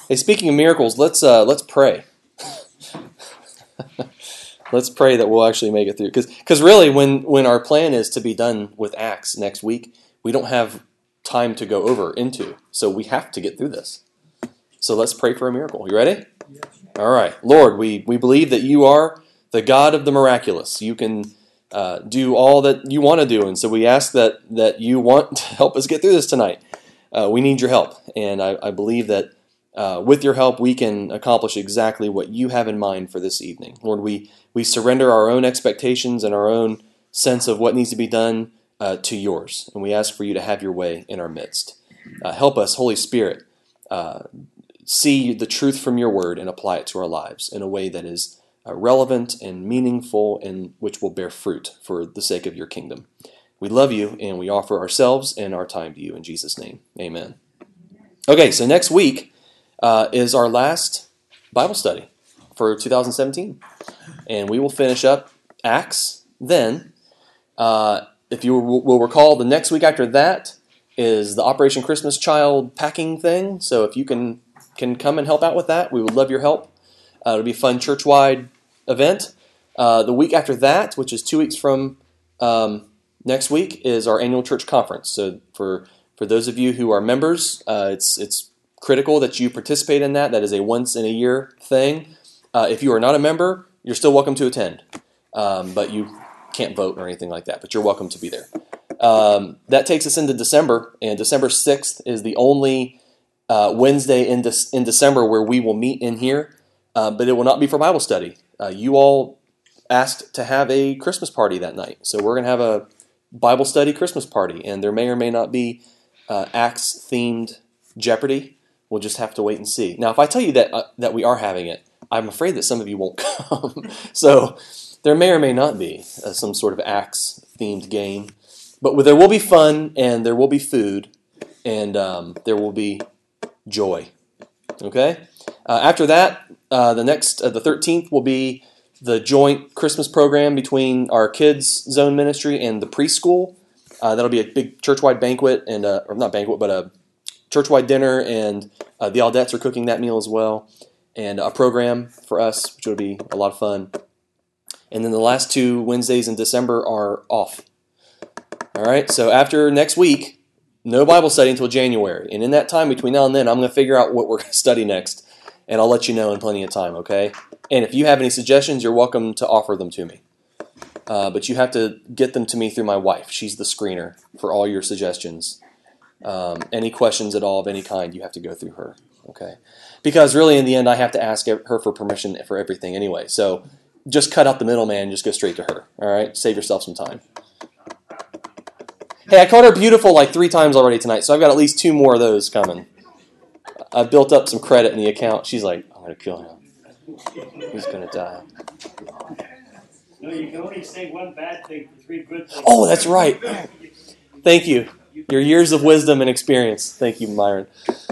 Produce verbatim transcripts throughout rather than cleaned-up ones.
Hey, speaking of miracles, let's uh, let's pray. Let's pray that we'll actually make it through. Because because really, when, when our plan is to be done with Acts next week, we don't have time to go over into. So we have to get through this. So let's pray for a miracle. You ready? Yes. All right. Lord, we, we believe that you are the God of the miraculous. You can uh, do all that you want to do. And so we ask that, that you want to help us get through this tonight. Uh, we need your help. And I, I believe that uh, with your help, we can accomplish exactly what you have in mind for this evening. Lord, we, we surrender our own expectations and our own sense of what needs to be done uh, to yours. And we ask for you to have your way in our midst. Uh, help us, Holy Spirit, uh, see the truth from your word and apply it to our lives in a way that is uh, relevant and meaningful and which will bear fruit for the sake of your kingdom. We love you and we offer ourselves and our time to you in Jesus' name. Amen. Okay, so next week uh, is our last Bible study for two thousand seventeen. And we will finish up Acts then. Uh, if you will recall, the next week after that is the Operation Christmas Child packing thing. So if you can can come and help out with that, we would love your help. Uh, it'll be a fun church-wide event. Uh, the week after that, which is two weeks from um, next week, is our annual church conference. So for for those of you who are members, uh, it's it's critical that you participate in that. That is a once-in-a-year thing. Uh, if you are not a member, you're still welcome to attend, um, but you can't vote or anything like that, but you're welcome to be there. Um, that takes us into December, and December sixth is the only uh, Wednesday in, De- in December where we will meet in here, uh, but it will not be for Bible study. Uh, you all asked to have a Christmas party that night, so we're going to have a Bible study Christmas party, and there may or may not be uh, Acts-themed Jeopardy. We'll just have to wait and see. Now, if I tell you that uh, that we are having it, I'm afraid that some of you won't come. So there may or may not be uh, some sort of Acts-themed game. But there will be fun, and there will be food, and um, there will be joy. Okay? Uh, after that, uh, the next, uh, the thirteenth will be the joint Christmas program between our kids' zone ministry and the preschool. Uh, that'll be a big church-wide banquet, and uh, or not banquet, but a church-wide dinner, and uh, the Aldettes are cooking that meal as well, and a program for us, which will be a lot of fun. And then the last two Wednesdays in December are off. All right, so after next week, no Bible study until January. And in that time between now and then, I'm going to figure out what we're going to study next, and I'll let you know in plenty of time, okay? And if you have any suggestions, you're welcome to offer them to me. Uh, but you have to get them to me through my wife. She's the screener for all your suggestions. Um, any questions at all of any kind, you have to go through her, okay? Because really, in the end, I have to ask her for permission for everything anyway. So just cut out the middleman and just go straight to her, all right? Save yourself some time. Hey, I called her beautiful like three times already tonight, so I've got at least two more of those coming. I've built up some credit in the account. She's like, I'm going to kill him. He's going to die. No, you can only say one bad thing for three good things. Oh, that's right. Thank you. Your years of wisdom and experience. Thank you, Myron.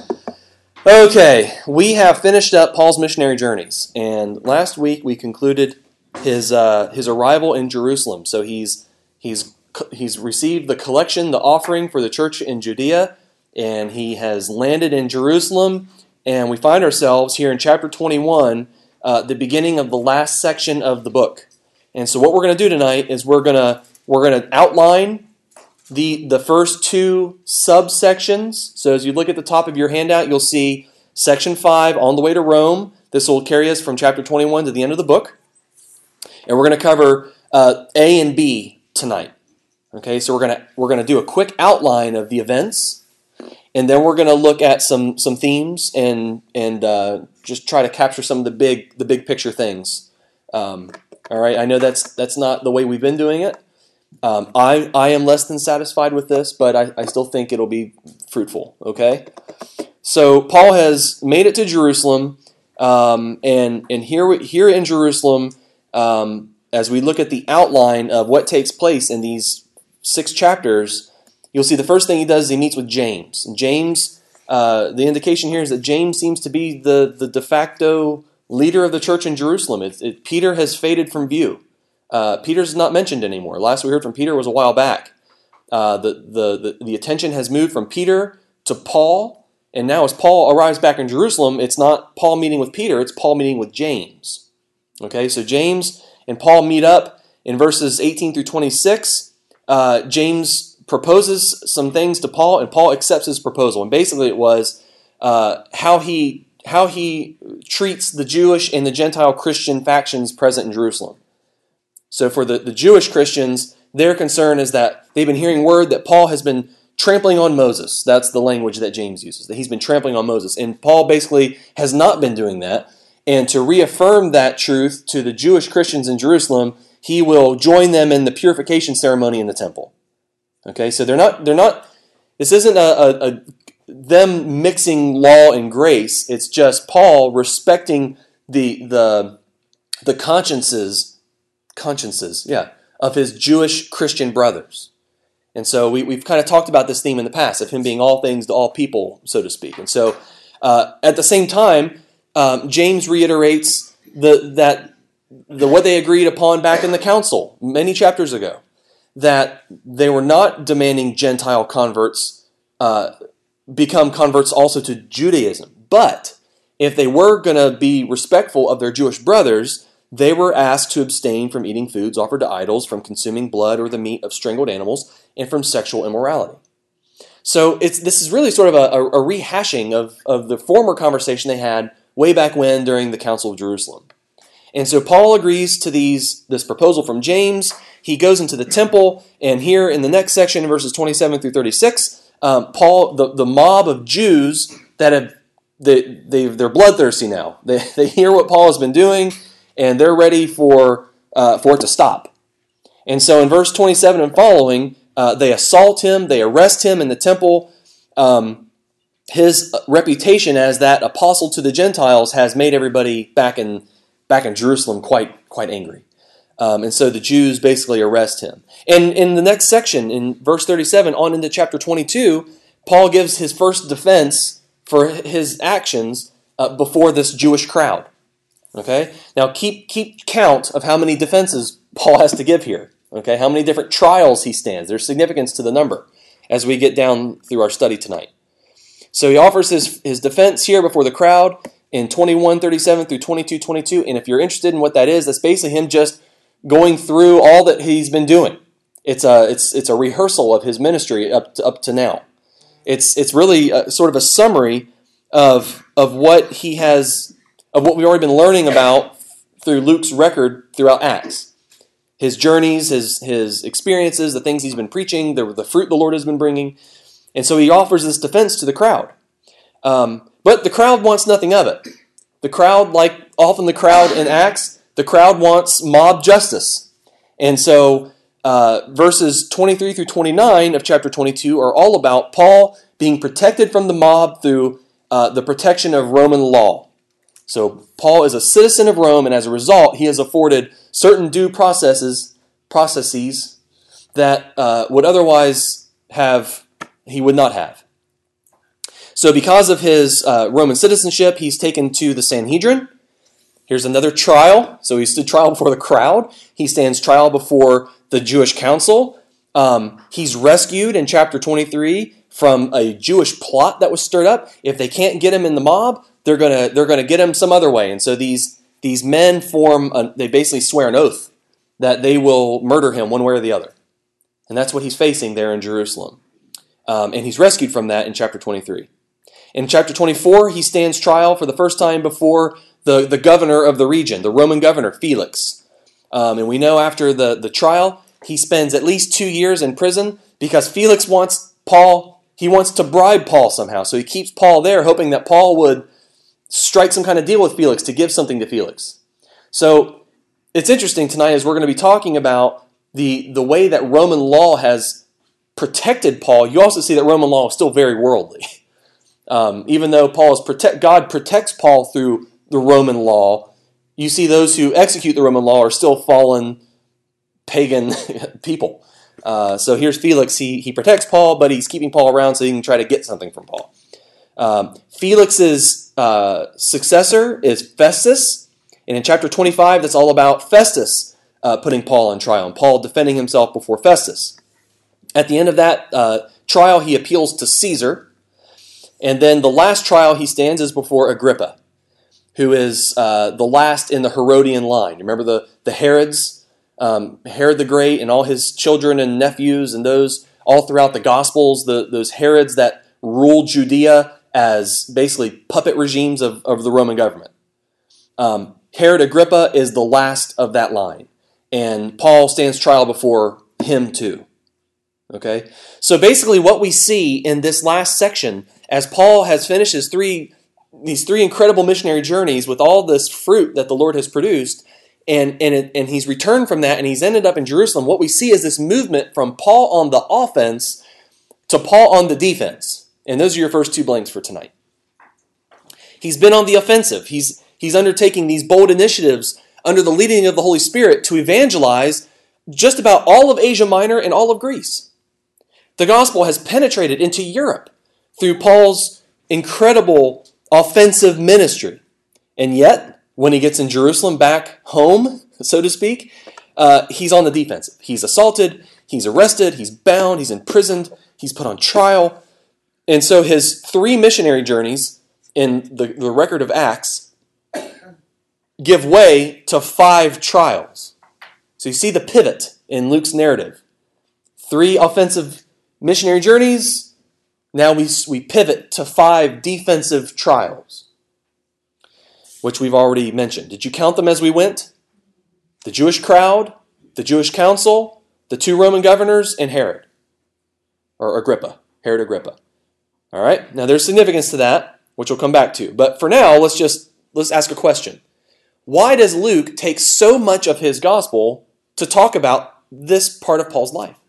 Okay, we have finished up Paul's missionary journeys, and last week we concluded his uh, his arrival in Jerusalem. So he's he's he's received the collection, the offering for the church in Judea, and he has landed in Jerusalem. And we find ourselves here in chapter twenty-one, uh, the beginning of the last section of the book. And so what we're going to do tonight is we're going to we're going to outline the the first two subsections. So as you look at the top of your handout, you'll see section five, on the way to Rome. This will carry us from chapter twenty-one to the end of the book. And we're going to cover uh, A and B tonight. Okay, so we're going to we're going to do a quick outline of the events, and then we're going to look at some some themes and and uh, just try to capture some of the big the big picture things. Um, all right, I know that's that's not the way we've been doing it. Um, I I am less than satisfied with this, but I, I still think it'll be fruitful. Okay, so Paul has made it to Jerusalem, um, and and here here in Jerusalem, um, as we look at the outline of what takes place in these six chapters, you'll see the first thing he does is he meets with James. And James, uh, the indication here is that James seems to be the the de facto leader of the church in Jerusalem. It, it, Peter has faded from view. Uh, Peter's not mentioned anymore. Last we heard from Peter was a while back. Uh, the, the, the, the attention has moved from Peter to Paul, And now as Paul arrives back in Jerusalem, it's not Paul meeting with Peter, it's Paul meeting with James. Okay, so James and Paul meet up in verses eighteen through twenty-six. Uh, James proposes some things to Paul, and Paul accepts his proposal. And basically it was uh, how he how he treats the Jewish and the Gentile Christian factions present in Jerusalem. So for the, the Jewish Christians, their concern is that they've been hearing word that Paul has been trampling on Moses. That's the language that James uses, that he's been trampling on Moses. And Paul basically has not been doing that. And to reaffirm that truth to the Jewish Christians in Jerusalem, he will join them in the purification ceremony in the temple. Okay, so they're not, they're not, this isn't a, a, a them mixing law and grace. It's just Paul respecting the the the consciences, consciences, yeah, of his Jewish Christian brothers. And so we, we've kind of talked about this theme in the past, of him being all things to all people, so to speak. And so uh, at the same time, um, James reiterates the that the what they agreed upon back in the council many chapters ago, that they were not demanding Gentile converts uh, become converts also to Judaism. But if they were going to be respectful of their Jewish brothers, they were asked to abstain from eating foods offered to idols, from consuming blood or the meat of strangled animals, and from sexual immorality. So it's this is really sort of a, a, a rehashing of, of the former conversation they had way back when during the Council of Jerusalem. And so Paul agrees to these this proposal from James. He goes into the temple, and here in the next section, in verses twenty-seven through thirty-six, um, Paul, the, the mob of Jews that have they they they're bloodthirsty now. They they hear what Paul has been doing, and they're ready for uh, for it to stop. And so in verse twenty-seven and following, uh, they assault him, they arrest him in the temple. Um, his reputation as that apostle to the Gentiles has made everybody back in back in Jerusalem quite quite angry. Um, and so the Jews basically arrest him. And in the next section, in verse thirty-seven on into chapter twenty-two, Paul gives his first defense for his actions uh, before this Jewish crowd. Okay? Now keep keep count of how many defenses Paul has to give here. Okay? How many different trials he stands. There's significance to the number as we get down through our study tonight. So he offers his, his defense here before the crowd in twenty-one thirty-seven through twenty-two twenty-two. And if you're interested in what that is, that's basically him just going through all that he's been doing. It's a it's it's a rehearsal of his ministry up to, up to now. It's it's really a, sort of a summary of of what he has of what we've already been learning about through Luke's record throughout Acts. His journeys, his his experiences, the things he's been preaching, the the fruit the Lord has been bringing, and so he offers this defense to the crowd. Um, but the crowd wants nothing of it. The crowd, like often the crowd in Acts, the crowd wants mob justice. And so uh, verses twenty-three through twenty-nine of chapter twenty-two are all about Paul being protected from the mob through uh, the protection of Roman law. So Paul is a citizen of Rome, and as a result, he is afforded certain due processes, processes that uh, would otherwise have, he would not have. So because of his uh, Roman citizenship, he's taken to the Sanhedrin. Here's another trial. So he stood trial before the crowd. He stands trial before the Jewish council. Um, he's rescued in chapter twenty-three from a Jewish plot that was stirred up. If they can't get him in the mob, they're gonna they're gonna get him some other way. And so these these men form a, they basically swear an oath that they will murder him one way or the other. And that's what he's facing there in Jerusalem. Um, and he's rescued from that in chapter twenty-three. In chapter twenty-four, he stands trial for the first time before the, the governor of the region, the Roman governor, Felix. Um, and we know after the, the trial, he spends at least two years in prison because Felix wants Paul, he wants to bribe Paul somehow. So he keeps Paul there, hoping that Paul would strike some kind of deal with Felix to give something to Felix. So it's interesting tonight as we're going to be talking about the, the way that Roman law has protected Paul. You also see that Roman law is still very worldly. Um, even though Paul is protect, God protects Paul through the Roman law, you see those who execute the Roman law are still fallen pagan people. Uh, so here's Felix. He he protects Paul, but he's keeping Paul around so he can try to get something from Paul. Um, Felix's uh, successor is Festus, and in chapter twenty-five, that's all about Festus uh, putting Paul on trial and Paul defending himself before Festus. At the end of that uh, trial, he appeals to Caesar. And then the last trial he stands is before Agrippa, who is uh, the last in the Herodian line. Remember the, the Herods? Um, Herod the Great and all his children and nephews and those all throughout the Gospels, the, those Herods that ruled Judea as basically puppet regimes of, of the Roman government. Um, Herod Agrippa is the last of that line. And Paul stands trial before him too. Okay? So basically what we see in this last section, as Paul has finished his three, these three incredible missionary journeys with all this fruit that the Lord has produced, and, and, it, and he's returned from that and he's ended up in Jerusalem, what we see is this movement from Paul on the offense to Paul on the defense. And those are your first two blanks for tonight. He's been on the offensive. He's, he's undertaking these bold initiatives under the leading of the Holy Spirit to evangelize just about all of Asia Minor and all of Greece. The gospel has penetrated into Europe through Paul's incredible offensive ministry. And yet, when he gets in Jerusalem back home, so to speak, uh, he's on the defensive. He's assaulted, he's arrested, he's bound, he's imprisoned, he's put on trial. And so his three missionary journeys in the, the record of Acts give way to five trials. So you see the pivot in Luke's narrative. Three offensive missionary journeys, now we, we pivot to five defensive trials, which we've already mentioned. Did you count them as we went? The Jewish crowd, the Jewish council, the two Roman governors, and Herod, or Agrippa, Herod Agrippa. All right, now there's significance to that, which we'll come back to. But for now, let's just let's ask a question. Why does Luke take so much of his gospel to talk about this part of Paul's life?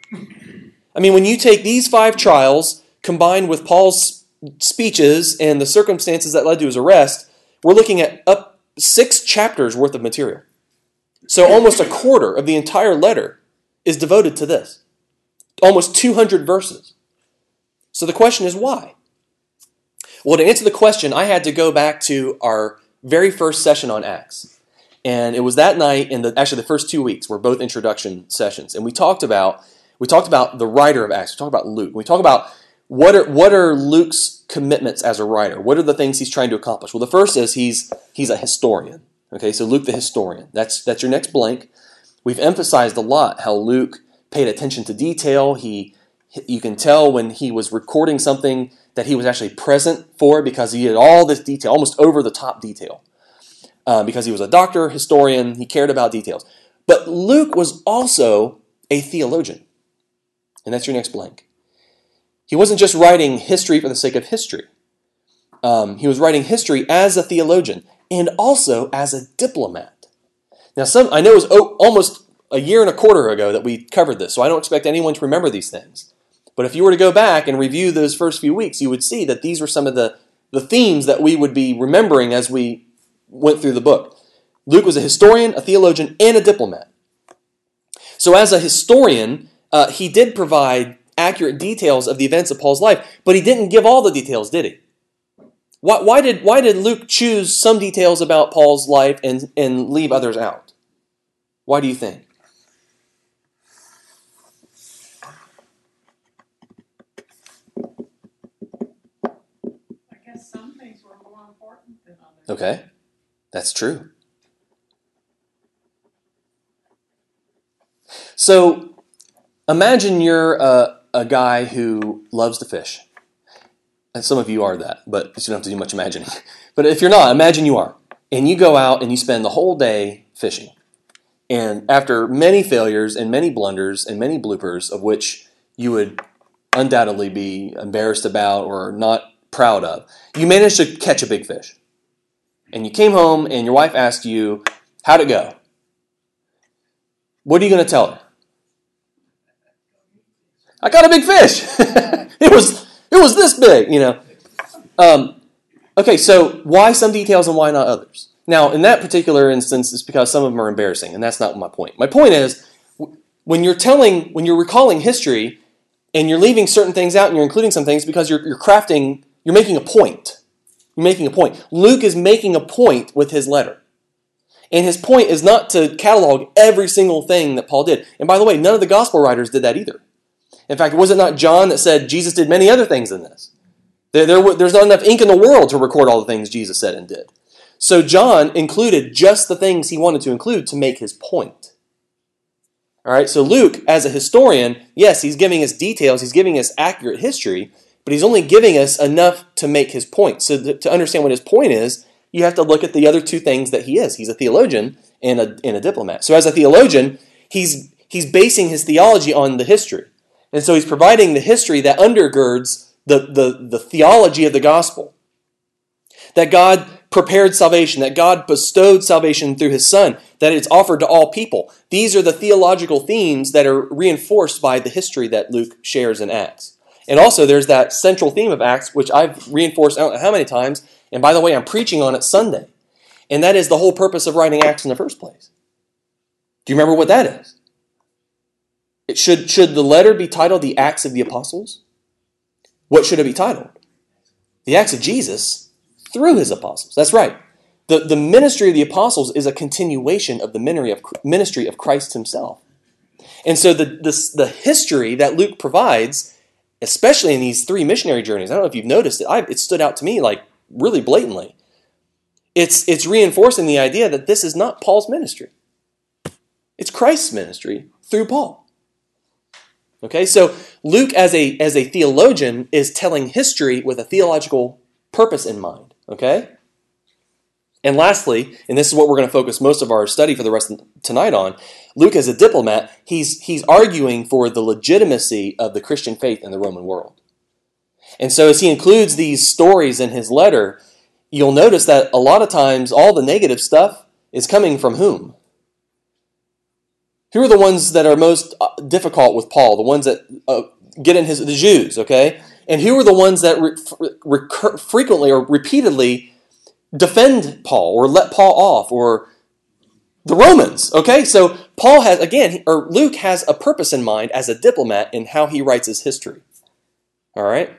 I mean, when you take these five trials combined with Paul's speeches and the circumstances that led to his arrest, we're looking at up six chapters worth of material. So almost a quarter of the entire letter is devoted to this. Almost two hundred verses. So the question is why? Well, to answer the question, I had to go back to our very first session on Acts. And it was that night, and actually the first two weeks were both introduction sessions. And we talked about we talked about the writer of Acts. We talked about Luke. We talked about what are what are Luke's commitments as a writer. What are the things he's trying to accomplish? Well, the first is he's he's a historian. Okay, so Luke the historian. That's that's your next blank. We've emphasized a lot how Luke paid attention to detail. He you can tell when he was recording something that he was actually present for because he had all this detail, almost over-the-top detail. Uh, because he was a doctor, historian, he cared about details. But Luke was also a theologian. And that's your next blank. He wasn't just writing history for the sake of history. Um, he was writing history as a theologian and also as a diplomat. Now, some I know it was o- almost a year and a quarter ago that we covered this, so I don't expect anyone to remember these things. But if you were to go back and review those first few weeks, you would see that these were some of the, the themes that we would be remembering as we went through the book. Luke was a historian, a theologian, and a diplomat. So as a historian, uh, he did provide accurate details of the events of Paul's life, but he didn't give all the details, did he? Why, why did why did Luke choose some details about Paul's life and, and leave others out? Why do you think? I guess some things were more important than others. Okay, that's true. So imagine you're a, a guy who loves to fish. And some of you are that, but you don't have to do much imagining. But if you're not, imagine you are. And you go out and you spend the whole day fishing. And after many failures and many blunders and many bloopers, of which you would undoubtedly be embarrassed about or not proud of, you managed to catch a big fish. And you came home and your wife asked you, how'd it go? What are you going to tell her? I got a big fish. it was it was this big, you know. Um, okay, so why some details and why not others? Now, in that particular instance, it's because some of them are embarrassing, and that's not my point. My point is, when you're telling, when you're recalling history, and you're leaving certain things out and you're including some things because you're, you're crafting, you're making a point. You're making a point. Luke is making a point with his letter. And his point is not to catalog every single thing that Paul did. And by the way, none of the gospel writers did that either. In fact, was it not John that said Jesus did many other things than this? There, there, there's not enough ink in the world to record all the things Jesus said and did. So John included just the things he wanted to include to make his point. All right, so Luke, as a historian, yes, he's giving us details, he's giving us accurate history, but he's only giving us enough to make his point. So th- to understand what his point is, you have to look at the other two things that he is. He's a theologian and a, and a diplomat. So as a theologian, he's he's basing his theology on the history. And so he's providing the history that undergirds the, the, the theology of the gospel. That God prepared salvation, that God bestowed salvation through his Son, that it's offered to all people. These are the theological themes that are reinforced by the history that Luke shares in Acts. And also there's that central theme of Acts, which I've reinforced I don't know how many times, and by the way, I'm preaching on it Sunday. And that is the whole purpose of writing Acts in the first place. Do you remember what that is? It should, should the letter be titled The Acts of the Apostles? What should it be titled? The Acts of Jesus through his apostles. That's right. The, the ministry of the apostles is a continuation of the ministry of, ministry of Christ himself. And so the, the, the history that Luke provides, especially in these three missionary journeys, I don't know if you've noticed it, I, it stood out to me like really blatantly. It's, it's reinforcing the idea that this is not Paul's ministry. It's Christ's ministry through Paul. Okay, so Luke as a, as a theologian is telling history with a theological purpose in mind. Okay? And lastly, and this is what we're going to focus most of our study for the rest of tonight on, Luke as a diplomat, he's, he's arguing for the legitimacy of the Christian faith in the Roman world. And so as he includes these stories in his letter, you'll notice that a lot of times all the negative stuff is coming from whom? Who are the ones that are most difficult with Paul? The ones that uh, get in his, the Jews, okay? And who are the ones that re- recur, frequently or repeatedly defend Paul or let Paul off? Or the Romans, okay? So Paul has, again, or Luke has a purpose in mind as a diplomat in how he writes his history. All right?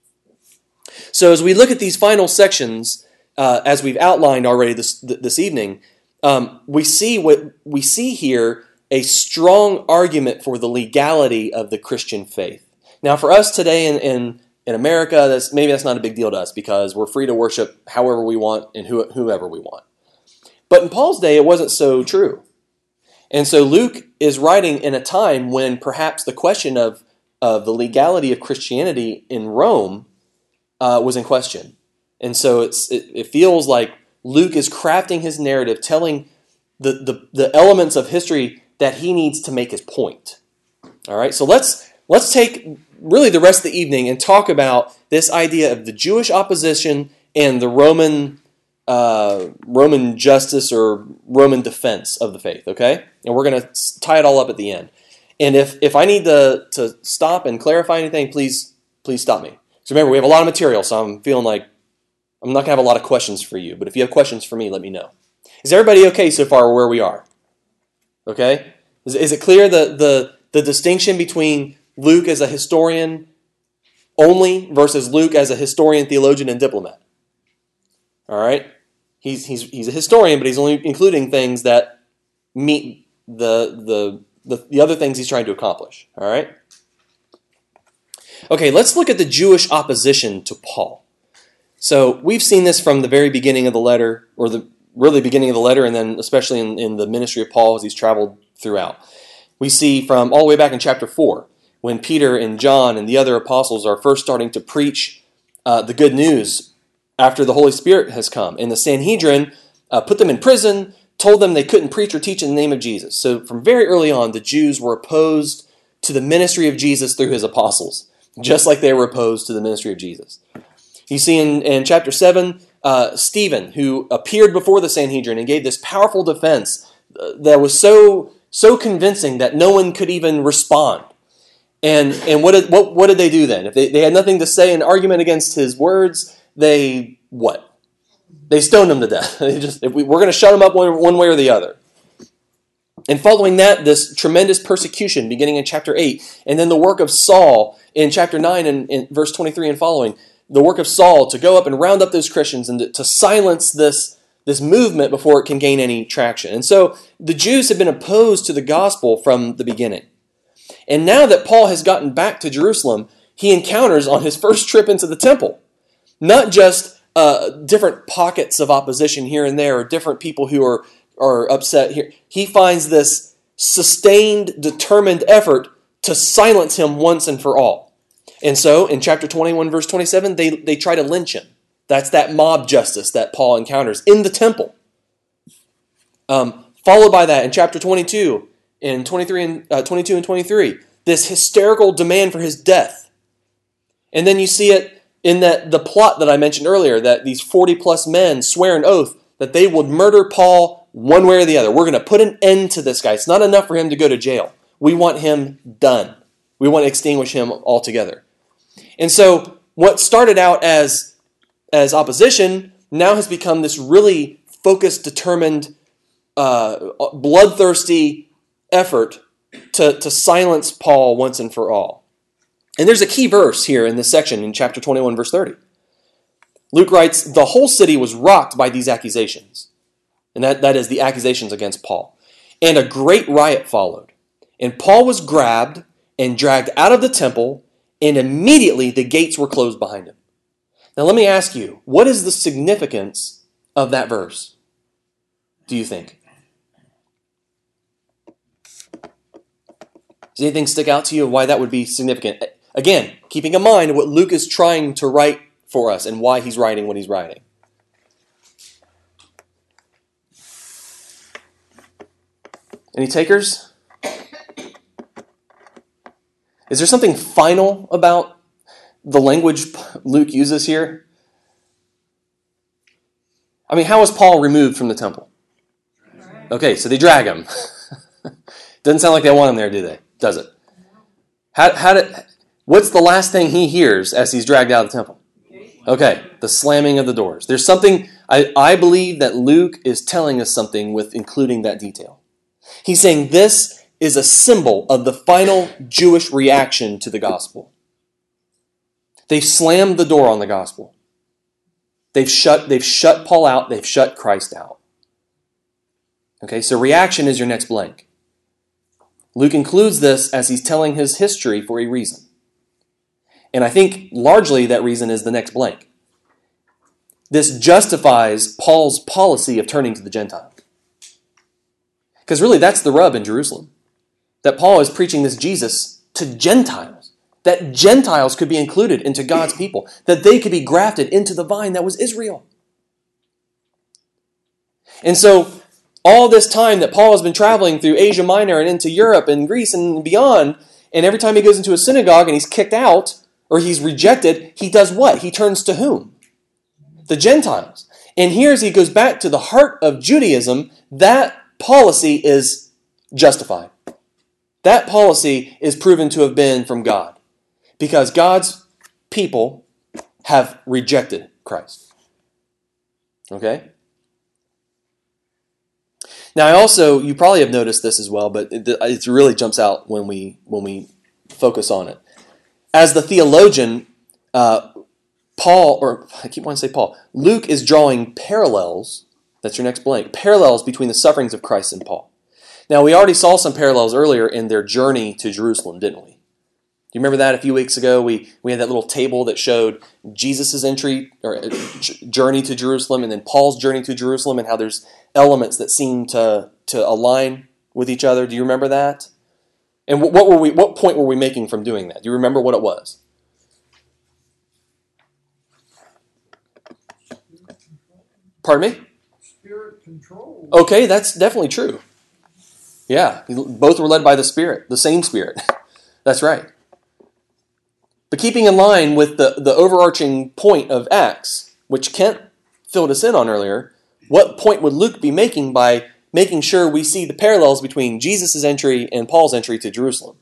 So as we look at these final sections, uh, as we've outlined already this this evening, um, we see what we see here a strong argument for the legality of the Christian faith. Now, for us today in, in, in America, that's, maybe that's not a big deal to us because we're free to worship however we want and who, whoever we want. But in Paul's day, it wasn't so true. And so Luke is writing in a time when perhaps the question of, of the legality of Christianity in Rome uh, was in question. And so it's, it, it feels like Luke is crafting his narrative, telling the, the, the elements of history that he needs to make his point. All right, so let's let's take really the rest of the evening and talk about this idea of the Jewish opposition and the Roman uh, Roman justice or Roman defense of the faith. Okay, and we're going to tie it all up at the end. And if if I need to to stop and clarify anything, please please stop me. So remember, we have a lot of material, so I'm feeling like I'm not going to have a lot of questions for you. But if you have questions for me, let me know. Is everybody okay so far where we are? Okay? Is, is it clear the, the, the distinction between Luke as a historian only versus Luke as a historian, theologian, and diplomat? All right? He's, he's, he's a historian, but he's only including things that meet the, the, the, the other things he's trying to accomplish. All right? Okay, let's look at the Jewish opposition to Paul. So we've seen this from the very beginning of the letter, or the really beginning of the letter, and then especially in, in the ministry of Paul as he's traveled throughout. We see from all the way back in chapter four, when Peter and John and the other apostles are first starting to preach uh, the good news after the Holy Spirit has come. And the Sanhedrin uh, put them in prison, told them they couldn't preach or teach in the name of Jesus. So from very early on, the Jews were opposed to the ministry of Jesus through his apostles, just like they were opposed to the ministry of Jesus. You see in, in chapter seven, uh, Stephen, who appeared before the Sanhedrin and gave this powerful defense uh, that was so so convincing that no one could even respond. And and what did what what did they do then? If they, they had nothing to say in argument against his words, they what? They stoned him to death. They just if we, we're going to shut him up one, one way or the other. And following that, this tremendous persecution beginning in chapter eight, and then the work of Saul in chapter nine and in verse twenty-three and following, the work of Saul to go up and round up those Christians and to, to silence this, this movement before it can gain any traction. And so the Jews have been opposed to the gospel from the beginning. And now that Paul has gotten back to Jerusalem, he encounters on his first trip into the temple not just uh, different pockets of opposition here and there, or different people who are, are upset here. He finds this sustained, determined effort to silence him once and for all. And so, in chapter twenty-one, verse twenty-seven, they, they try to lynch him. That's that mob justice that Paul encounters in the temple. Um, followed by that, in chapter twenty-two, in twenty-three and uh, twenty-two and twenty-three, this hysterical demand for his death. And then you see it in that the plot that I mentioned earlier, that these forty plus men swear an oath that they would murder Paul one way or the other. We're going to put an end to this guy. It's not enough for him to go to jail. We want him done. We want to extinguish him altogether. And so what started out as, as opposition now has become this really focused, determined, uh, bloodthirsty effort to, to silence Paul once and for all. And there's a key verse here in this section in chapter twenty-one, verse thirty. Luke writes, the whole city was rocked by these accusations. And that, that is the accusations against Paul. And a great riot followed. And Paul was grabbed and dragged out of the temple, and immediately the gates were closed behind him. Now let me ask you, what is the significance of that verse, do you think? Does anything stick out to you of why that would be significant? Again, keeping in mind what Luke is trying to write for us and why he's writing what he's writing. Any takers? Is there something final about the language Luke uses here? I mean, how was Paul removed from the temple? Okay, so they drag him. Doesn't sound like they want him there, do they? Does it? How, how did, what's the last thing he hears as he's dragged out of the temple? Okay, the slamming of the doors. There's something, I, I believe that Luke is telling us something with including that detail. He's saying this is a symbol of the final Jewish reaction to the gospel. They've slammed the door on the gospel. They've shut, they've shut Paul out. They've shut Christ out. Okay, so reaction is your next blank. Luke includes this as he's telling his history for a reason. And I think largely that reason is the next blank. This justifies Paul's policy of turning to the Gentiles. Because really that's the rub in Jerusalem. That Paul is preaching this Jesus to Gentiles. That Gentiles could be included into God's people. That they could be grafted into the vine that was Israel. And so all this time that Paul has been traveling through Asia Minor and into Europe and Greece and beyond, and every time he goes into a synagogue and he's kicked out or he's rejected, he does what? He turns to whom? The Gentiles. And here as he goes back to the heart of Judaism, that policy is justified. That policy is proven to have been from God because God's people have rejected Christ. Okay? Now, I also, you probably have noticed this as well, but it, it really jumps out when we when we focus on it. As the theologian, uh, Paul, or I keep wanting to say Paul, Luke is drawing parallels, that's your next blank, parallels between the sufferings of Christ and Paul. Now, we already saw some parallels earlier in their journey to Jerusalem, didn't we? Do you remember that a few weeks ago? We, we had that little table that showed Jesus' entry or journey to Jerusalem and then Paul's journey to Jerusalem and how there's elements that seem to, to align with each other. Do you remember that? And what, what were we? What point were we making from doing that? Do you remember what it was? Pardon me? Spirit control. Okay, that's definitely true. Yeah, both were led by the Spirit, the same Spirit. That's right. But keeping in line with the, the overarching point of Acts, which Kent filled us in on earlier, what point would Luke be making by making sure we see the parallels between Jesus' entry and Paul's entry to Jerusalem?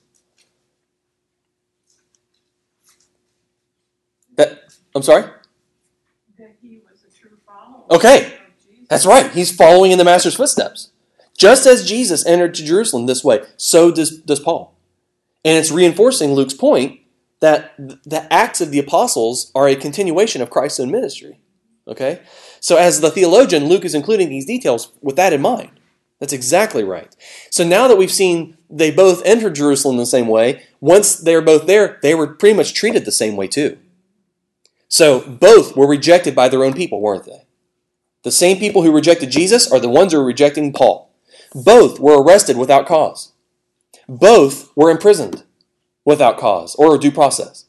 That, I'm sorry? That he was a true follower. Okay, of Jesus. that's right. He's following in the Master's footsteps. Just as Jesus entered to Jerusalem this way, so does, does Paul. And it's reinforcing Luke's point that the Acts of the Apostles are a continuation of Christ's own ministry. Okay? So as the theologian, Luke is including these details with that in mind. That's exactly right. So now that we've seen they both entered Jerusalem the same way, once they're both there, they were pretty much treated the same way too. So both were rejected by their own people, weren't they? The same people who rejected Jesus are the ones who are rejecting Paul. Both were arrested without cause. Both were imprisoned without cause or due process.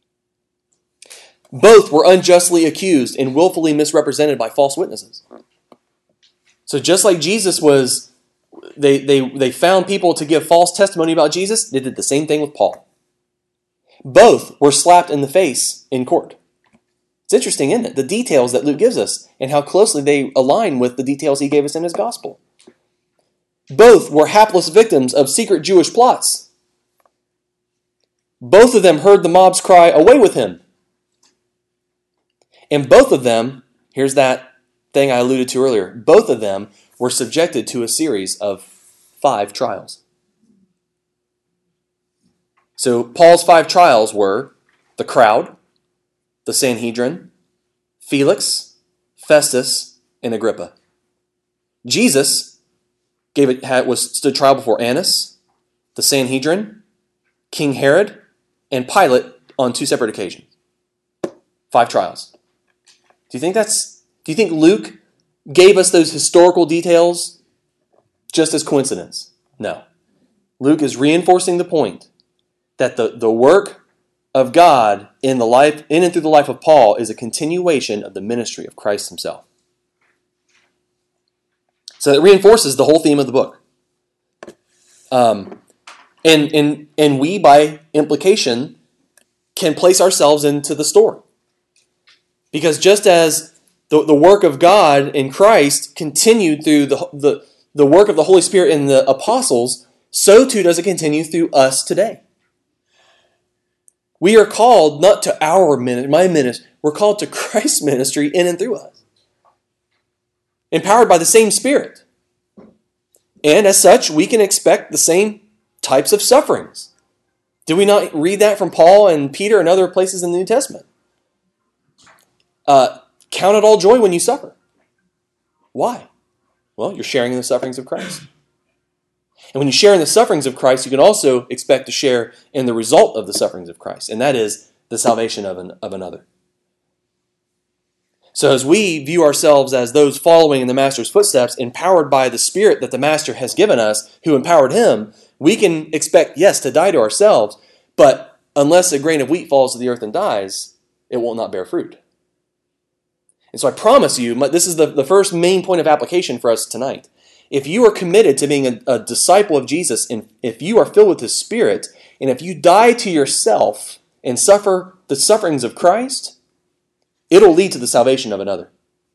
Both were unjustly accused and willfully misrepresented by false witnesses. So just like Jesus was, they, they, they found people to give false testimony about Jesus, they did the same thing with Paul. Both were slapped in the face in court. It's interesting, isn't it? The details that Luke gives us and how closely they align with the details he gave us in his gospel. Both were hapless victims of secret Jewish plots. Both of them heard the mobs cry, "Away with him!" And both of them, here's that thing I alluded to earlier, both of them were subjected to a series of five trials. So Paul's five trials were the crowd, the Sanhedrin, Felix, Festus, and Agrippa. Jesus gave it had, was stood trial before Annas, the Sanhedrin, King Herod, and Pilate on two separate occasions. Five trials. Do you think that's? Do you think Luke gave us those historical details just as coincidence? No. Luke is reinforcing the point that the, the work of God in the life, in and through the life of Paul is a continuation of the ministry of Christ himself. So it reinforces the whole theme of the book. Um, and, and, and we, by implication, can place ourselves into the story. Because just as the, the work of God in Christ continued through the, the, the work of the Holy Spirit in the apostles, so too does it continue through us today. We are called not to our ministry, my ministry, we're called to Christ's ministry in and through us. Empowered by the same Spirit. And as such, we can expect the same types of sufferings. Did we not read that from Paul and Peter and other places in the New Testament? Uh, count it all joy when you suffer. Why? Well, you're sharing in the sufferings of Christ. And when you share in the sufferings of Christ, you can also expect to share in the result of the sufferings of Christ, and that is the salvation of, an, of another. So as we view ourselves as those following in the Master's footsteps, empowered by the Spirit that the Master has given us, who empowered him, we can expect, yes, to die to ourselves, but unless a grain of wheat falls to the earth and dies, it will not bear fruit. And so I promise you, this is the, the first main point of application for us tonight. If you are committed to being a, a disciple of Jesus, and if you are filled with His Spirit, and if you die to yourself and suffer the sufferings of Christ, it'll lead to the salvation of another.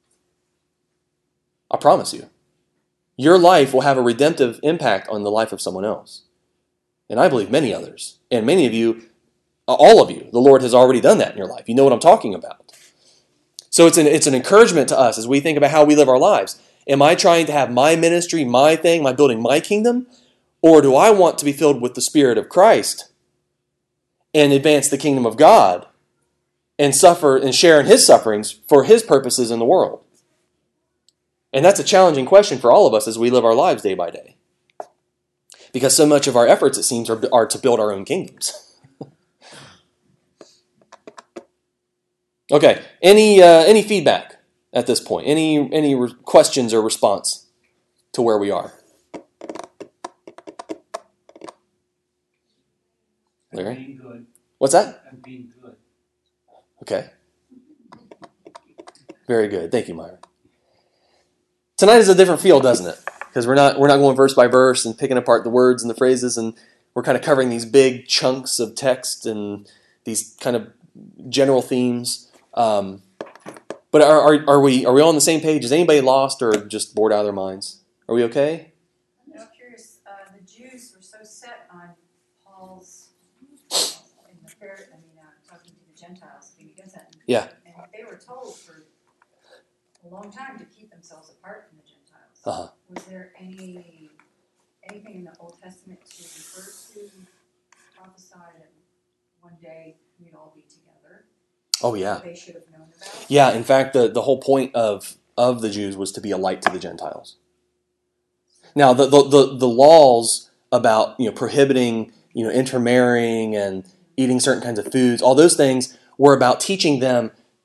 I promise you. Your life will have a redemptive impact on the life of someone else. And I believe many others. And many of you, all of you, the Lord has already done that in your life. You know what I'm talking about. So it's an, it's an encouragement to us as we think about how we live our lives. Am I trying to have my ministry, my thing, am I building my kingdom? Or do I want to be filled with the Spirit of Christ and advance the kingdom of God and suffer and share in His sufferings for His purposes in the world? And that's a challenging question for all of us as we live our lives day by day. Because so much of our efforts, it seems, are, are to build our own kingdoms. Okay, any uh, any feedback at this point? Any any re- questions or response to where we are? Larry? I'm being good. What's that? I'm being good. Okay. Very good. Thank you, Myra. Tonight is a different feel, doesn't it? Because we're not we're not going verse by verse and picking apart the words and the phrases, and we're kind of covering these big chunks of text and these kind of general themes. Um, but are, are are we are we all on the same page? Is anybody lost or just bored out of their minds? Are we okay? I'm just curious. Uh, the Jews were so set on Paul's in the fair. I mean, uh, talking to the Gentiles, being against that. And, Yeah. And they were told for a long time to keep themselves apart from the Gentiles. Uh-huh. Was there any anything in the Old Testament to refer to prophesy that one day we'd all be together? Oh yeah. They should have known about. Yeah. In fact, the the whole point of of the Jews was to be a light to the Gentiles. Now, the the the, the laws about you know prohibiting you know intermarrying and eating certain kinds of foods, all those things were about teaching them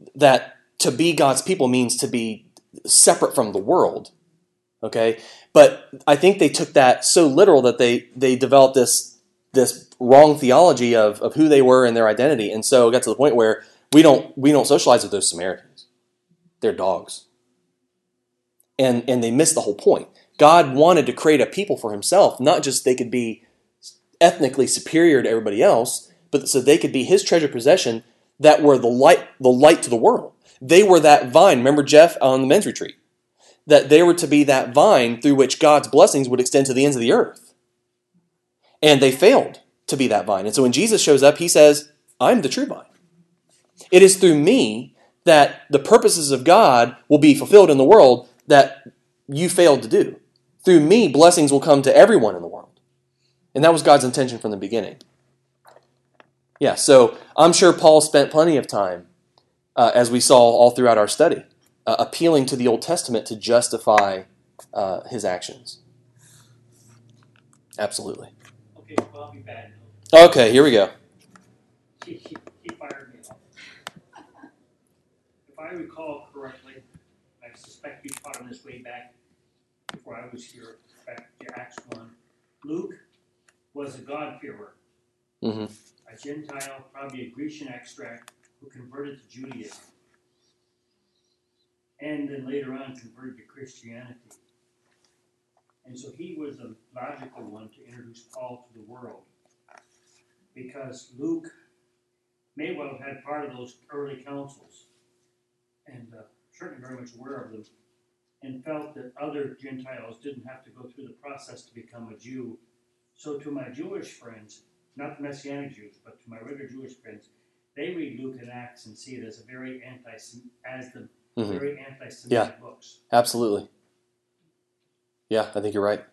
that to be God's people means to be separate from the world. Okay, but I think they took that so literal that they they developed this this wrong theology of, of who they were and their identity, and so it got to the point where we don't we don't socialize with those Samaritans. They're dogs, and and they missed the whole point. God wanted to create a people for Himself, not just they could be ethnically superior to everybody else, but so they could be His treasured possession that were the light the light to the world. They were that vine. Remember Jeff on the men's retreat? That they were to be that vine through which God's blessings would extend to the ends of the earth. And they failed to be that vine. And so when Jesus shows up, He says, I'm the true vine. It is through me that the purposes of God will be fulfilled in the world that you failed to do. Through me, blessings will come to everyone in the world. And that was God's intention from the beginning. Yeah, so I'm sure Paul spent plenty of time, uh, as we saw all throughout our study, Uh, appealing to the Old Testament to justify uh, his actions. Absolutely. Okay, well, I'll be bad now. Okay, here we go. He, he, he fired me off. If I recall correctly, I suspect you taught him this way back before I was here, back to Acts one. Luke was a God-fearer, Mm-hmm. a Gentile, probably a Grecian extract, who converted to Judaism. And then later on converted to Christianity. And so he was the logical one to introduce Paul to the world. Because Luke may well have had part of those early councils, and uh, certainly very much aware of them, and felt that other Gentiles didn't have to go through the process to become a Jew. So to my Jewish friends, not the Messianic Jews, but to my regular Jewish friends, they read Luke and Acts and see it as a very anti as the Mm-hmm. very anti-Semitic Yeah. books. Absolutely. Yeah, I think you're right.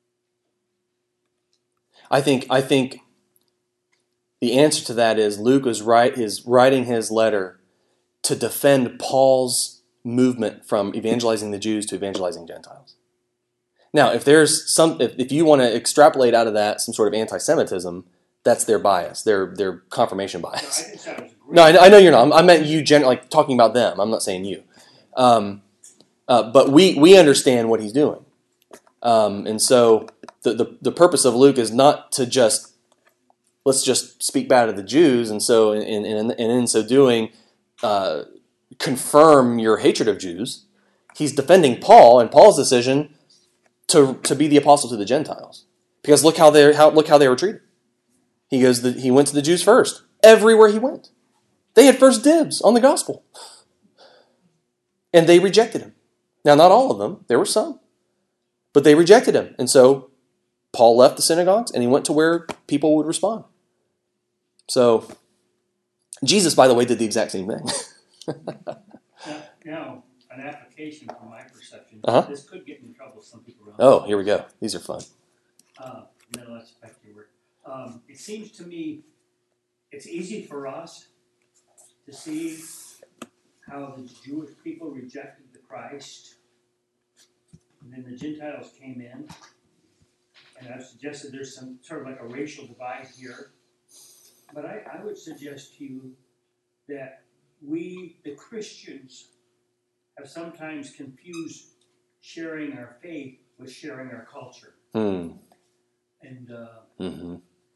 I think I think the answer to that is Luke was right is writing his letter to defend Paul's movement from evangelizing the Jews to evangelizing Gentiles. Now, if there's some if, if you want to extrapolate out of that some sort of anti-Semitism, that's their bias, their their confirmation So I bias. just thought it was great. No, I, I know you're not. I meant you, gen- like talking about them. I'm not saying you. Um, uh, but we we understand what he's doing, um, and so the, the the purpose of Luke is not to just let's just speak bad of the Jews, and so and and, and in so doing, uh, confirm your hatred of Jews. He's defending Paul and Paul's decision to to be the apostle to the Gentiles, because look how they how look how they were treated. He goes the, he went to the Jews first everywhere he went. They had first dibs on the gospel. And they rejected him. Now, not all of them. There were some. But they rejected him. And so Paul left the synagogues and he went to where people would respond. So Jesus, by the way, did the exact same thing. Now, now, an application from my perception, Uh-huh. this could get in trouble with some people around. Oh, here we go. These are fun. Uh, no, that's back to your word. Um, it seems to me it's easy for us to see how the Jewish people rejected the Christ, and then the Gentiles came in, and I've suggested there's some sort of like a racial divide here, but I, I would suggest to you that we, the Christians, have sometimes confused sharing our faith with sharing our culture. Hmm. And uh, Mm-hmm.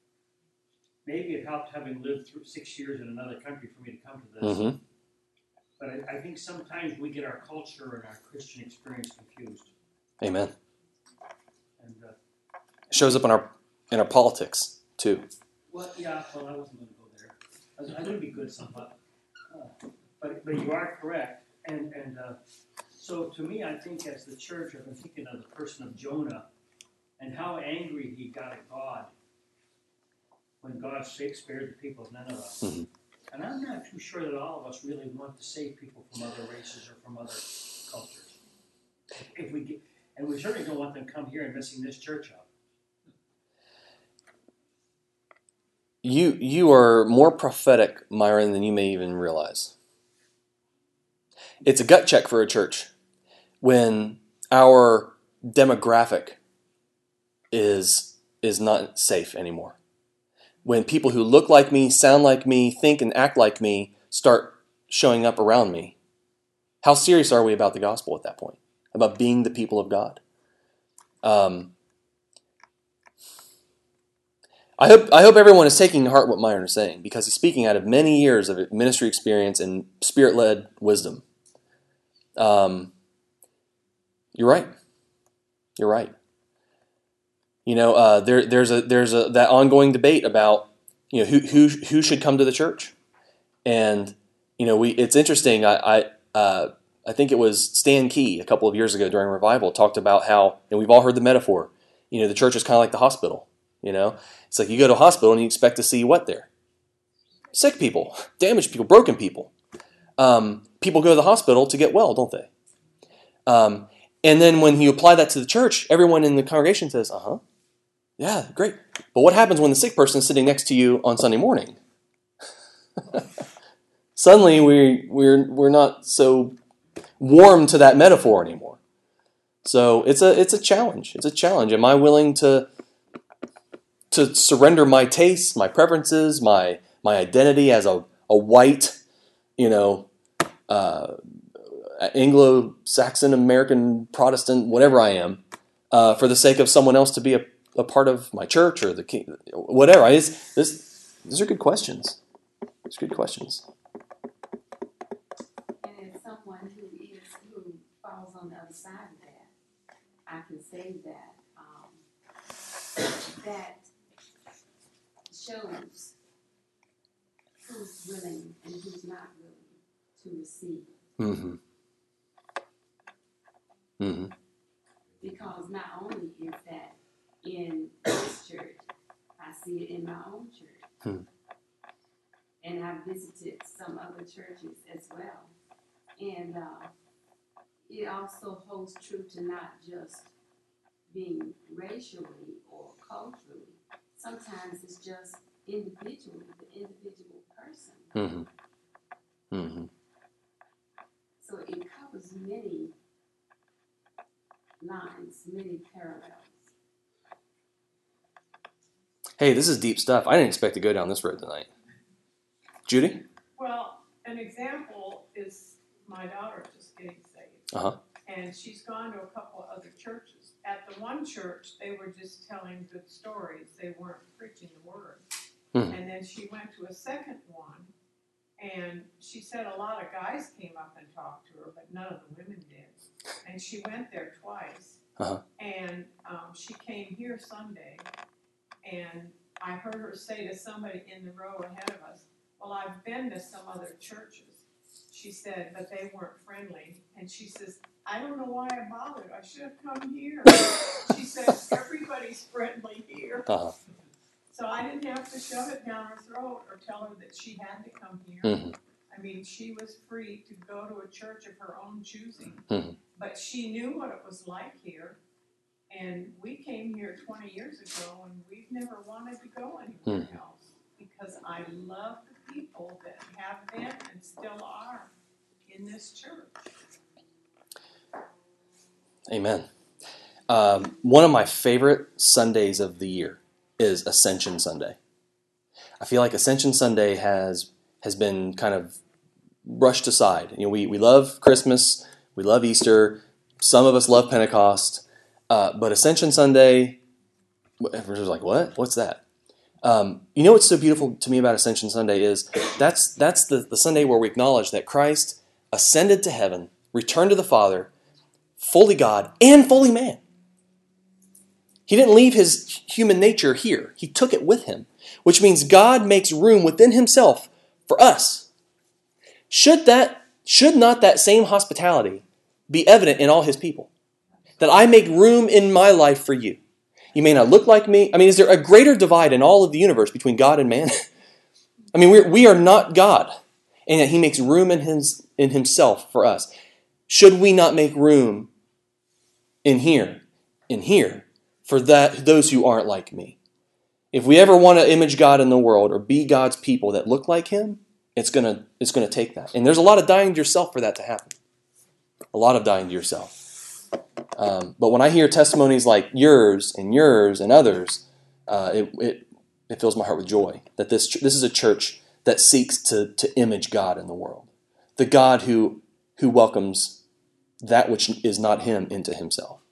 maybe it helped having lived through six years in another country for me to come to this. Mm-hmm. But I, I think sometimes we get our culture and our Christian experience confused. Amen. And uh, It shows up in our in our politics, too. well, yeah, well, I wasn't going to go there. I was, I was going to be good somewhat. Uh, but but you are correct. And and uh, so to me, I think as the church, I've been thinking of the person of Jonah and how angry he got at God when God spared the people of Nineveh. Mm-hmm. And I'm not too sure that all of us really want to save people from other races or from other cultures. If we get, and we certainly don't want them to come here and messing this church up. You you are more prophetic, Myron, than you may even realize. It's a gut check for a church when our demographic is is not safe anymore. When people who look like me, sound like me, think and act like me start showing up around me, how serious are we about the gospel at that point? About being the people of God? Um, I hope I hope everyone is taking to heart what Myron is saying, because he's speaking out of many years of ministry experience and Spirit-led wisdom. Um, you're right. You're right. You know, uh, there there's a there's a that ongoing debate about, you know, who who who should come to the church, and you know, we it's interesting. I I uh, I think it was Stan Key a couple of years ago during revival talked about how, and we've all heard the metaphor. You know, the church is kind of like the hospital. You know, it's like you go to a hospital and you expect to see what there? Sick people, damaged people, broken people. Um, people go to the hospital to get well, don't they? Um, and then when you apply that to the church, everyone in the congregation says, uh-huh, yeah, great. But what happens when the sick person is sitting next to you on Sunday morning? Suddenly we, we're, we're not so warm to that metaphor anymore. So it's a, it's a challenge. It's a challenge. Am I willing to to surrender my tastes, my preferences, my my identity as a, a white, you know, uh, Anglo-Saxon, American, Protestant, whatever I am, uh, for the sake of someone else to be a, a part of my church or the king, whatever. I just, this, these are good questions. These are good questions. And as someone who is who falls on the other side of that, I can say that um, that shows who's willing and who's not willing to receive. Mm-hmm. Mm-hmm. Because not only is that in this church, I see it in my own church. Hmm. And I've visited some other churches as well. And uh, it also holds true to not just being racially or culturally. Sometimes it's just individually, the individual person. Mm-hmm. Mm-hmm. So it covers many lines, many parallels. Hey, this is deep stuff. I didn't expect to go down this road tonight. Judy? Well, an example is my daughter just getting saved. Uh-huh. And she's gone to a couple of other churches. At the one church, they were just telling good stories. They weren't preaching the word. Mm-hmm. And then she went to a second one, and she said a lot of guys came up and talked to her, but none of the women did. And she went there twice. Uh-huh. And um, she came here Sunday, and I heard her say to somebody in the row ahead of us, well, I've been to some other churches. She said, but they weren't friendly. And she says, I don't know why I bothered. I should have come here. She said, everybody's friendly here. Uh-huh. So I didn't have to shove it down her throat or tell her that she had to come here. Mm-hmm. I mean, she was free to go to a church of her own choosing. Mm-hmm. But she knew what it was like here. And we came here twenty years ago, and we've never wanted to go anywhere Mm-hmm. else. Because I love the people that have been and still are in this church. Amen. Um, one of my favorite Sundays of the year is Ascension Sunday. I feel like Ascension Sunday has has been kind of brushed aside. You know, we, we love Christmas, we love Easter, some of us love Pentecost, uh, but Ascension Sunday, everyone's like, what? What's that? Um, you know what's so beautiful to me about Ascension Sunday is that's that's the, the Sunday where we acknowledge that Christ ascended to heaven, returned to the Father, fully God and fully man. He didn't leave his human nature here. He took it with him, which means God makes room within himself for us. Should that, should not that same hospitality be evident in all his people? That I make room in my life for you. You may not look like me. I mean, is there a greater divide in all of the universe between God and man? I mean, we're, we are not God, and yet he makes room in his, in himself for us. Should we not make room in here, in here, for that those who aren't like me? If we ever want to image God in the world or be God's people that look like him, it's gonna it's gonna take that. And there's a lot of dying to yourself for that to happen. A lot of dying to yourself. Um, but when I hear testimonies like yours and yours and others, uh, it, it it fills my heart with joy that this this is a church that seeks to to image God in the world. the God who, who welcomes that which is not him into himself.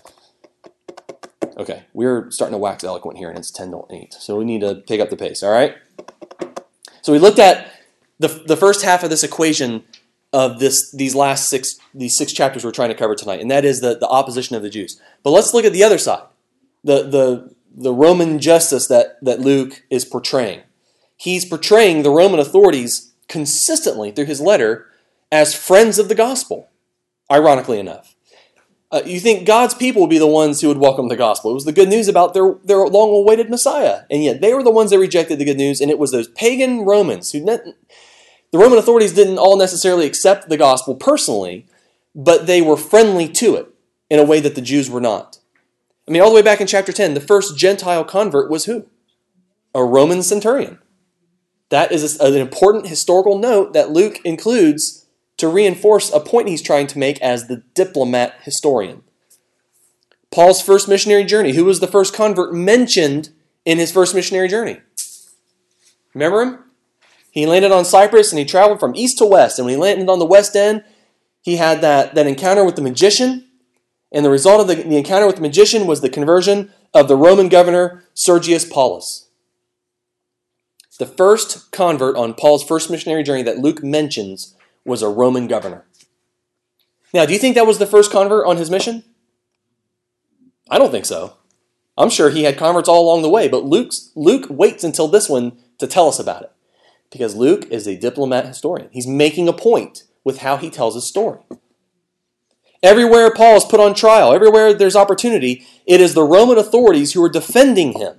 Okay, we're starting to wax eloquent here, and it's ten to eight, so we need to pick up the pace, all right? So we looked at the, the first half of this equation of this these last six these six chapters we're trying to cover tonight, and that is the, the opposition of the Jews. But let's look at the other side, the the the Roman justice that, that Luke is portraying. He's portraying the Roman authorities consistently through his letter as friends of the gospel, ironically enough. Uh, you think God's people would be the ones who would welcome the gospel. It was the good news about their, their long-awaited Messiah, and yet they were the ones that rejected the good news, and it was those pagan Romans who... Ne- the Roman authorities didn't all necessarily accept the gospel personally, but they were friendly to it in a way that the Jews were not. I mean, all the way back in chapter ten, the first Gentile convert was who? A Roman centurion. That is an important historical note that Luke includes to reinforce a point he's trying to make as the diplomat historian. Paul's first missionary journey. Who was the first convert mentioned in his first missionary journey? Remember him? He landed on Cyprus and he traveled from east to west. And when he landed on the west end, he had that, that encounter with the magician. And the result of the, the encounter with the magician was the conversion of the Roman governor, Sergius Paulus. The first convert on Paul's first missionary journey that Luke mentions was a Roman governor. Now, do you think that was the first convert on his mission? I don't think so. I'm sure he had converts all along the way, but Luke's, Luke waits until this one to tell us about it. Because Luke is a diplomat historian. He's making a point with how he tells his story. Everywhere Paul is put on trial, everywhere there's opportunity, it is the Roman authorities who are defending him.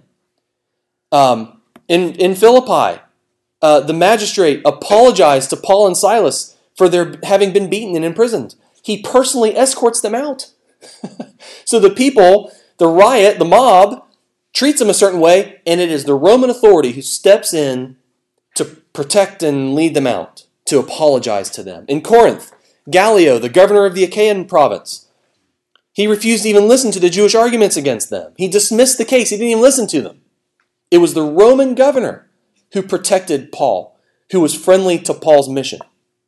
Um, in, in Philippi, uh, the magistrate apologized to Paul and Silas for their having been beaten and imprisoned. He personally escorts them out. So the people, the riot, the mob, treats them a certain way, and it is the Roman authority who steps in to protect and lead them out, to apologize to them. In Corinth, Gallio, the governor of the Achaean province, he refused to even listen to the Jewish arguments against them. He dismissed the case. He didn't even listen to them. It was the Roman governor who protected Paul, who was friendly to Paul's mission.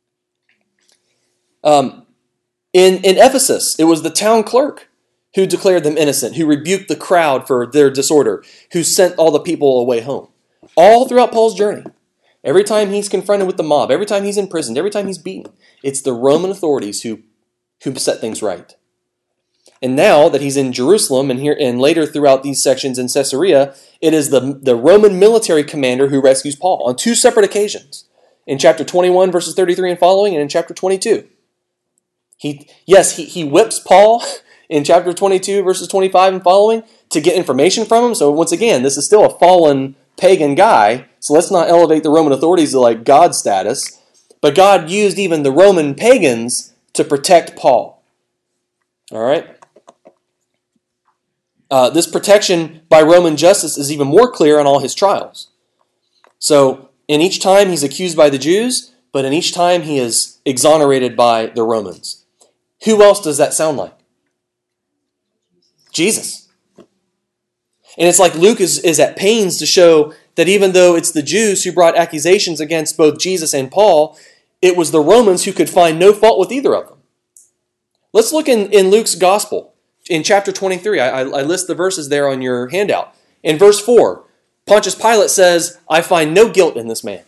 Um, in, in Ephesus, it was the town clerk who declared them innocent, who rebuked the crowd for their disorder, who sent all the people away home. All throughout Paul's journey. Every time he's confronted with the mob, every time he's imprisoned, every time he's beaten, it's the Roman authorities who, who set things right. And now that he's in Jerusalem and here and later throughout these sections in Caesarea, it is the, the Roman military commander who rescues Paul on two separate occasions. In chapter twenty-one, verses thirty-three and following, and in chapter twenty-two. He, yes, he, he whips Paul in chapter twenty-two, verses twenty-five and following to get information from him. So once again, this is still a fallen pagan guy, so let's not elevate the Roman authorities to like God status. But God used even the Roman pagans to protect Paul. All right? Uh, this protection by Roman justice is even more clear on all his trials. So, in each time he's accused by the Jews, but in each time he is exonerated by the Romans. Who else does that sound like? Jesus. And it's like Luke is, is at pains to show that even though it's the Jews who brought accusations against both Jesus and Paul, it was the Romans who could find no fault with either of them. Let's look in, in Luke's gospel. In chapter twenty-three, I, I list the verses there on your handout. In verse four, Pontius Pilate says, I find no guilt in this man.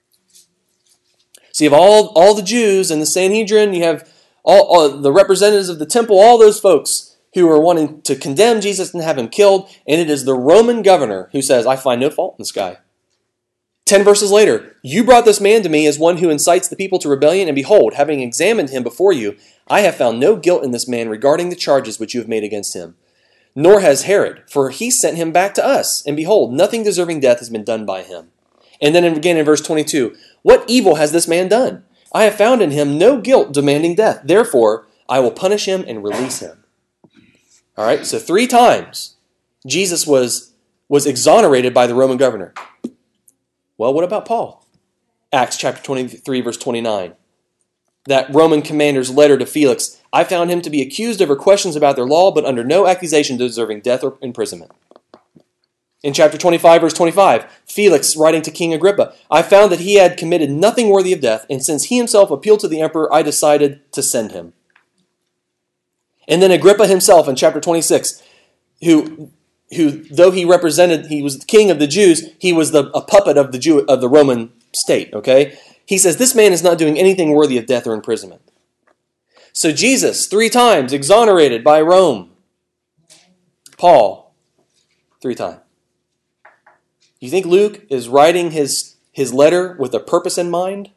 So you have all, all the Jews and the Sanhedrin, you have all, all the representatives of the temple, all those folks who are wanting to condemn Jesus and have him killed, and it is the Roman governor who says, I find no fault in this guy. Ten verses later, you brought this man to me as one who incites the people to rebellion, and behold, having examined him before you, I have found no guilt in this man regarding the charges which you have made against him. Nor has Herod, for he sent him back to us, and behold, nothing deserving death has been done by him. And then again in verse twenty-two, what evil has this man done? I have found in him no guilt demanding death. Therefore, I will punish him and release him. All right, so three times Jesus was, was exonerated by the Roman governor. Well, what about Paul? Acts chapter twenty-three, verse twenty-nine. That Roman commander's letter to Felix, I found him to be accused over questions about their law, but under no accusation deserving death or imprisonment. In chapter twenty-five, verse twenty-five, Felix writing to King Agrippa, I found that he had committed nothing worthy of death, and since he himself appealed to the emperor, I decided to send him. And then Agrippa himself in chapter twenty-six, who, who though he represented, he was the king of the Jews, he was the, a puppet of the Jew, of the Roman state, okay? He says, this man is not doing anything worthy of death or imprisonment. So Jesus, three times exonerated by Rome. Paul, three times. You think Luke is writing his, his letter with a purpose in mind?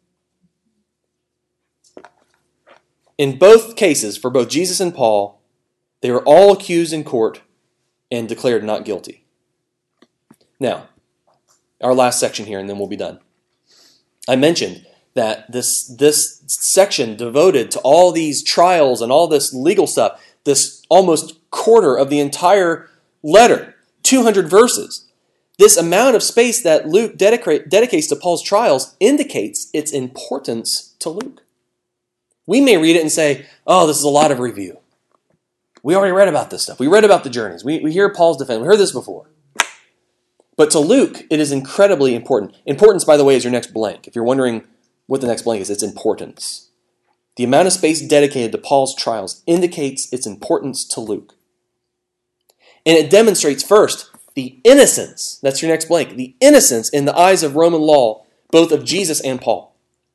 In both cases, for both Jesus and Paul, they were all accused in court and declared not guilty. Now, our last section here, and then we'll be done. I mentioned that this, this section devoted to all these trials and all this legal stuff, this almost quarter of the entire letter, two hundred verses, this amount of space that Luke dedica- dedicates to Paul's trials indicates its importance to Luke. We may read it and say, oh, this is a lot of review. We already read about this stuff. We read about the journeys. We, we hear Paul's defense. We heard this before. But to Luke, it is incredibly important. Importance, by the way, is your next blank. If you're wondering what the next blank is, it's importance. The amount of space dedicated to Paul's trials indicates its importance to Luke. And it demonstrates first the innocence, that's your next blank, the innocence in the eyes of Roman law, both of Jesus and Paul.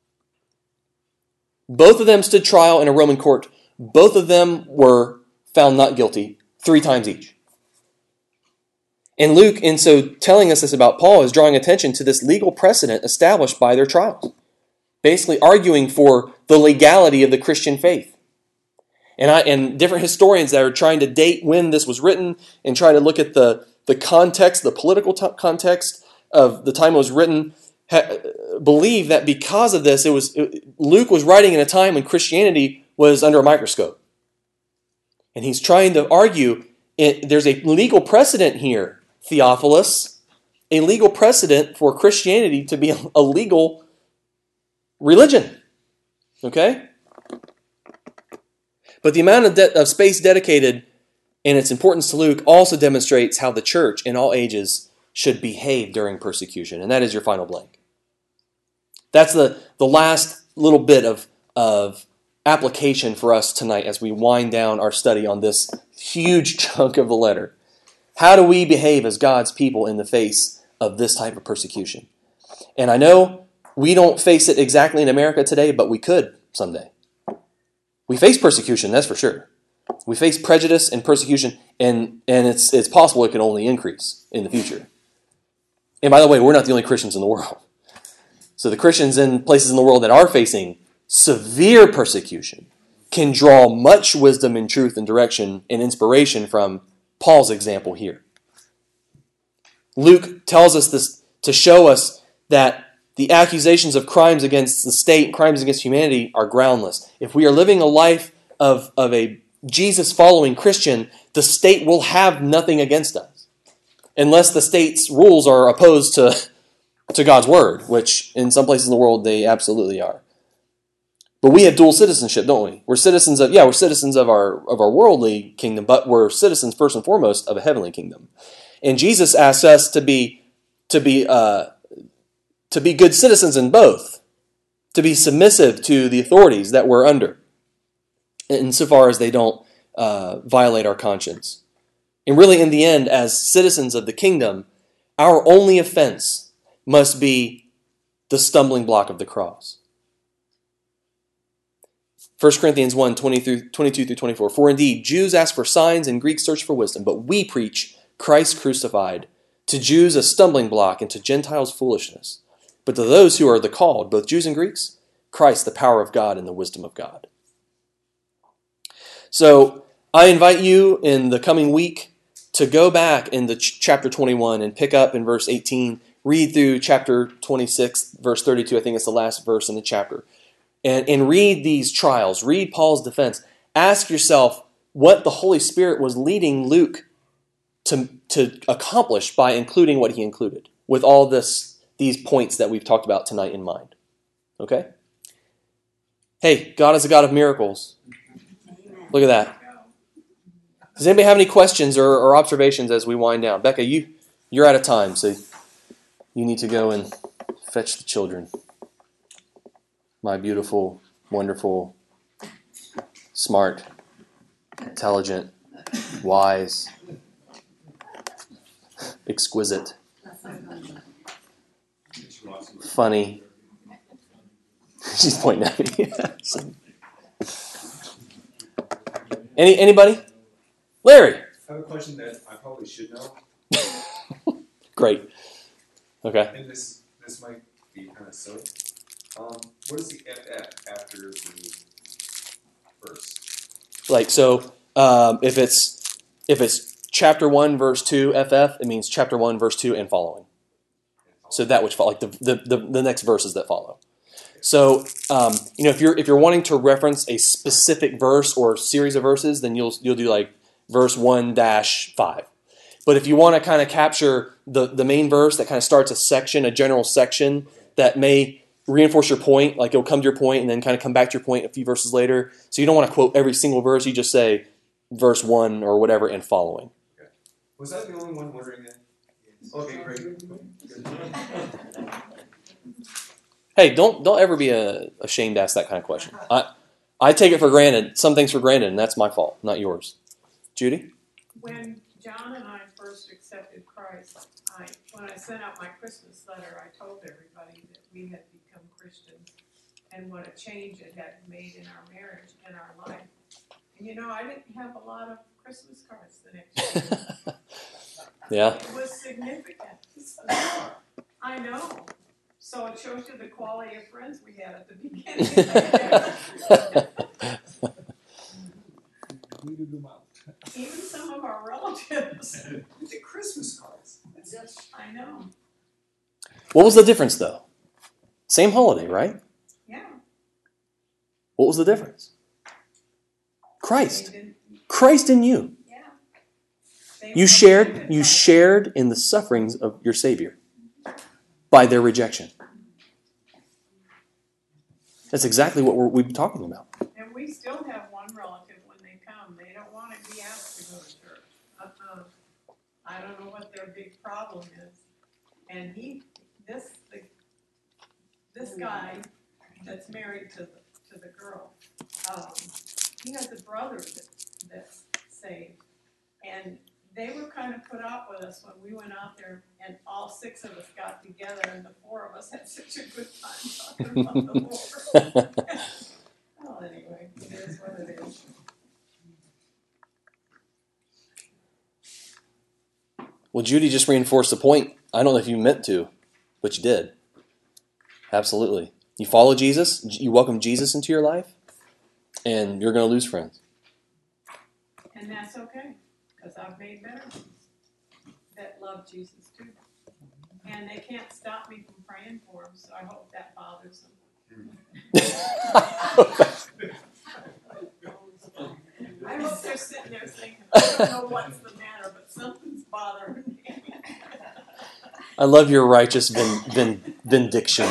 Both of them stood trial in a Roman court. Both of them were found not guilty three times each. And Luke, in so telling us this about Paul, is drawing attention to this legal precedent established by their trials, basically arguing for the legality of the Christian faith. And I and different historians that are trying to date when this was written and try to look at the, the context, the political t- context of the time it was written, ha- believe that because of this, it was it, Luke was writing in a time when Christianity was under a microscope. And he's trying to argue it, there's a legal precedent here, Theophilus, a legal precedent for Christianity to be a, a legal religion. Okay? But the amount of, de- of space dedicated and its importance to Luke also demonstrates how the church in all ages should behave during persecution. And that is your final blank. That's the, the last little bit of, of application for us tonight as we wind down our study on this huge chunk of the letter. How do we behave as God's people in the face of this type of persecution? And I know we don't face it exactly in America today, but we could someday. We face persecution, that's for sure. We face prejudice and persecution, and, and it's it's possible it can only increase in the future. And by the way, we're not the only Christians in the world. So the Christians in places in the world that are facing severe persecution can draw much wisdom and truth and direction and inspiration from Paul's example here. Luke tells us this to show us that the accusations of crimes against the state, crimes against humanity, are groundless. If we are living a life of, of a Jesus-following Christian, the state will have nothing against us, unless the state's rules are opposed to, to God's word, which in some places in the world they absolutely are. But we have dual citizenship, don't we? We're citizens of, yeah, we're citizens of our of our worldly kingdom, but we're citizens first and foremost of a heavenly kingdom. And Jesus asks us to be to be uh, to be good citizens in both, to be submissive to the authorities that we're under, insofar as they don't uh, violate our conscience. And really, in the end, as citizens of the kingdom, our only offense must be the stumbling block of the cross. First Corinthians one, twenty through, twenty-two through twenty-four. For indeed, Jews ask for signs and Greeks search for wisdom, but we preach Christ crucified, to Jews a stumbling block and to Gentiles foolishness. But to those who are the called, both Jews and Greeks, Christ, the power of God and the wisdom of God. So I invite you in the coming week to go back into ch- chapter twenty-one and pick up in verse eighteen, read through chapter twenty-six, verse thirty-two, I think it's the last verse in the chapter, and, and read these trials, read Paul's defense. Ask yourself what the Holy Spirit was leading Luke to, to accomplish by including what he included, with all this these points that we've talked about tonight in mind. Okay? Hey, God is a God of miracles. Look at that. Does anybody have any questions or, or observations as we wind down? Becca, you you're out of time, so you need to go and fetch the children. My beautiful, wonderful, smart, intelligent, wise, exquisite, funny. She's pointing at me. Any anybody? Larry. I have a question that I probably should know, Great. Okay. and this this might be kind of silly. Um, what is the F F after the verse? Like so, um, if it's if it's chapter one verse two F F, it means chapter one verse two and following. So that which follow, like the, the the the next verses that follow. So um, you know, if you're if you're wanting to reference a specific verse or series of verses, then you'll you'll do like verse one dash five. But if you want to kind of capture the the main verse that kind of starts a section, a general section that may reinforce your point, like it'll come to your point and then kind of come back to your point a few verses later. So you don't want to quote every single verse. You just say verse one or whatever and following. Okay. Was I the only one wondering that? Okay, great. Hey, don't don't ever be a, ashamed to ask that kind of question. I I take it for granted, some things for granted, and that's my fault, not yours. Judy? When John and I first accepted Christ, I, when I sent out my Christmas letter, I told everybody that we had become Christians and what a change it had made in our marriage and our life. And you know, I didn't have a lot of Christmas cards the next year. Yeah. It was significant. I know. So it shows you the quality of friends we had at the beginning. Weeded them out. Even some of our relatives. The Christmas cards. That's it. I know. What was the difference, though? Same holiday, right? Yeah. What was the difference? They Christ. didn't- Christ in you. Yeah. They You were shared, offended you by it. shared in the sufferings of your Savior by their rejection. That's exactly what we're, we've been talking about. And we still have one relative when they come, they don't want to be asked to go to church. Uh-uh. I don't know what their big problem is. And he, this, the, this guy that's married to the, to the girl, um, he has a brother that, that's saved. And they were kind of put out with us when we went out there and all six of us got together and the four of us had such a good time talking about the Lord. Well, anyway, it is what it is. Well, Judy just reinforced the point. I don't know if you meant to, but you did. Absolutely. You follow Jesus, you welcome Jesus into your life, and you're going to lose friends. And that's okay, because I've made better ones that love Jesus too. And they can't stop me from praying for them, so I hope that bothers them. I hope they're sitting there thinking, I don't know what's the matter, but something's bothering me. I love your righteous vin, vin, vindication.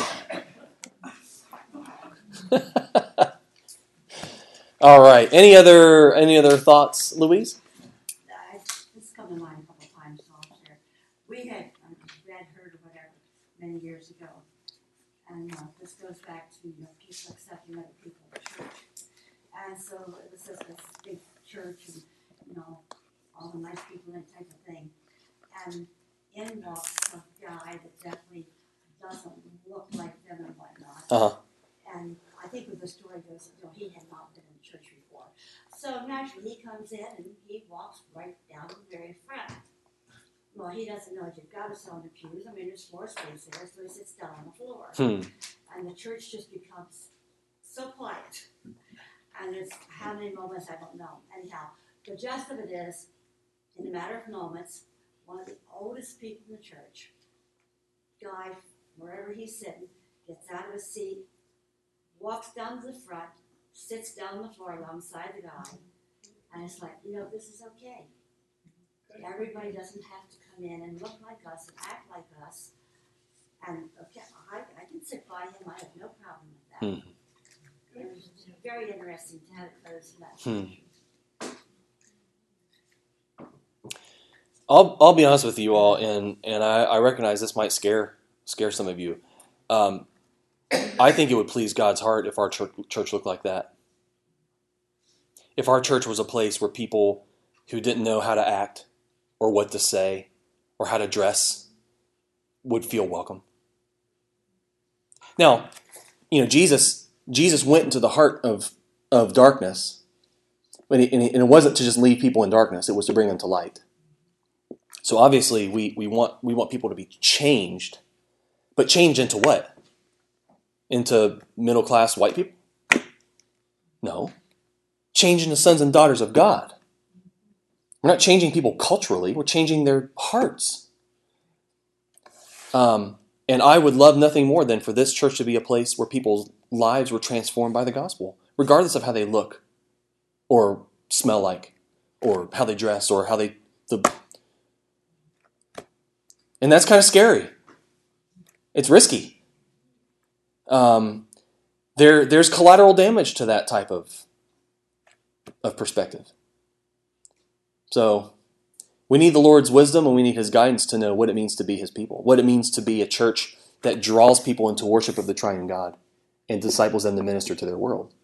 All right. Any other any other thoughts, Louise? I, this come to mind a couple times, so I'll share. We had um, read, heard, or whatever, many years ago, and uh, this goes back to you know, people accepting other people in church. And so it was just this big church, and you know, all the nice people and that type of thing. And in walks a guy that definitely doesn't look like them and whatnot. Uh-huh. And I think what the story goes, you know, he had not been in church before. So naturally, he comes in and he walks right down the very front. Well, he doesn't know you've got to sit on the pews. I mean, there's floor space there, so he sits down on the floor. Hmm. And the church just becomes so quiet. And it's how many moments, I don't know. Anyhow, the gist of it is, in a matter of moments, one of the oldest people in the church, guy, wherever he's sitting, gets out of his seat, walks down to the front, sits down on the floor alongside the guy, and it's like, you know, this is okay. Everybody doesn't have to come in and look like us and act like us. And okay, I, I can sit by him, I have no problem with that. Hmm. It was very interesting to have it close to that. Hmm. I'll I'll be honest with you all, and and I, I recognize this might scare scare some of you. Um, I think it would please God's heart if our church church looked like that. If our church was a place where people who didn't know how to act or what to say or how to dress would feel welcome. Now, you know, Jesus Jesus went into the heart of of darkness, and it wasn't to just leave people in darkness; it was to bring them to light. So obviously, we we want we want people to be changed, but change into what? Into middle class white people? No, change into sons and daughters of God. We're not changing people culturally; we're changing their hearts. Um, and I would love nothing more than for this church to be a place where people's lives were transformed by the gospel, regardless of how they look, or smell like, or how they dress, or how they the. And that's kind of scary. It's risky. Um, there, there's collateral damage to that type of, of perspective. So we need the Lord's wisdom and we need His guidance to know what it means to be His people, what it means to be a church that draws people into worship of the triune God and disciples them to minister to their world.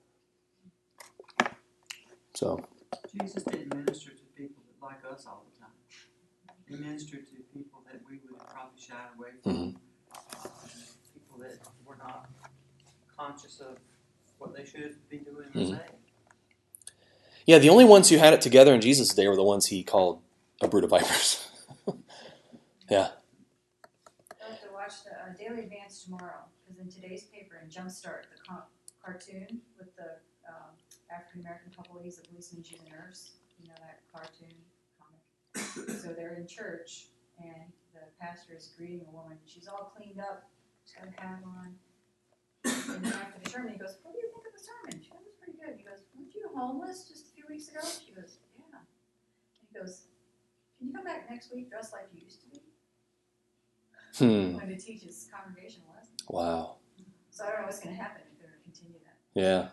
So Jesus didn't minister to people that like us all the time. He ministered to people that we would probably shy away from, mm-hmm. uh, people that were not conscious of what they should be doing or mm-hmm. saying. Yeah, the only ones who had it together in Jesus' day were the ones He called a brood of vipers. Yeah. I'll have to watch the uh, Daily Advance tomorrow, because in today's paper, in Jumpstart, the com- cartoon with the um, African-American couple, he's a policeman, she's a nurse, you know, that cartoon comic. So they're in church, and the pastor is greeting a woman. She's all cleaned up. She's got a hat on. And then after the sermon, he goes, "What do you think of the sermon?" She goes, "It was pretty good." He goes, "Weren't you homeless just a few weeks ago?" She goes, "Yeah." And he goes, "Can you come back next week dressed like you used to be?" Hmm. When to teach his congregation a lesson. Wow. So I don't know what's going to happen if they're going to continue that. Yeah.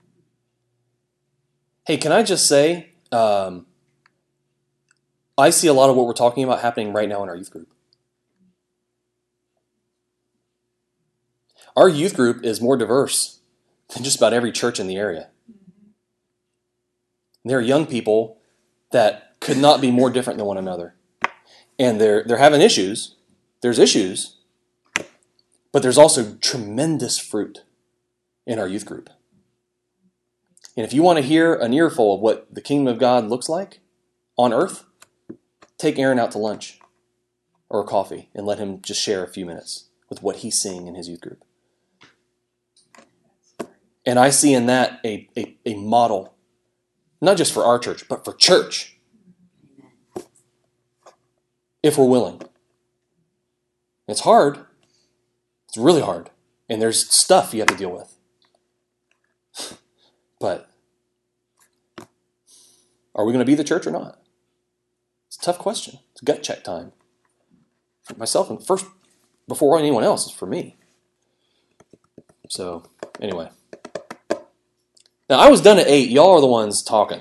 Hey, can I just say, um, I see a lot of what we're talking about happening right now in our youth group. Our youth group is more diverse than just about every church in the area. Mm-hmm. There are young people that could not be more different than one another. And they're they're having issues. There's issues. But there's also tremendous fruit in our youth group. And if you want to hear an earful of what the kingdom of God looks like on earth, take Aaron out to lunch or coffee and let him just share a few minutes with what he's seeing in his youth group. And I see in that a, a, a model, not just for our church, but for church, if we're willing. It's hard. It's really hard. And there's stuff you have to deal with. But are we going to be the church or not? It's a tough question. It's gut check time. For myself, and first, before anyone else, is for me. So, anyway. Now, I was done at eight. Y'all are the ones talking.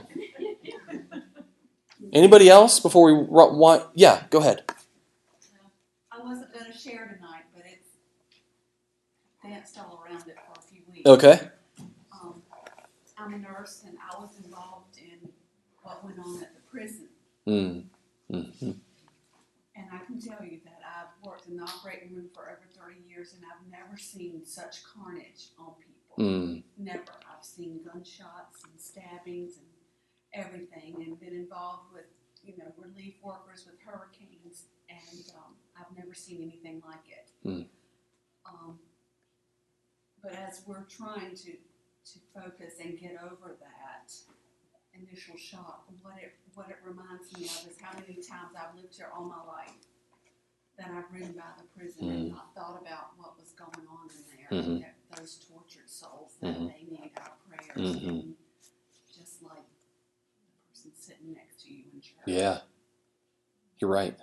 Anybody else before we want? Yeah, go ahead. I wasn't going to share tonight, but it's danced all around it for a few weeks. Okay. Um, I'm a nurse, and I was involved in what went on at the prison. Mm. Mm-hmm. And I can tell you that I've worked in the operating room for over thirty years, and I've never seen such carnage on people. Mm. Never. I've seen gunshots and stabbings and everything, and been involved with, you know, relief workers with hurricanes, and um, I've never seen anything like it. Mm. Um, but as we're trying to, to focus and get over that initial shock, what it what it reminds me of is how many times I've lived here all my life that I've ridden by the prison Mm. and not thought about what was going on in there, Mm-hmm. and those tortured souls that Mm-hmm. they need our prayers, Mm-hmm. and just like the person sitting next to you in church. Yeah, you're right.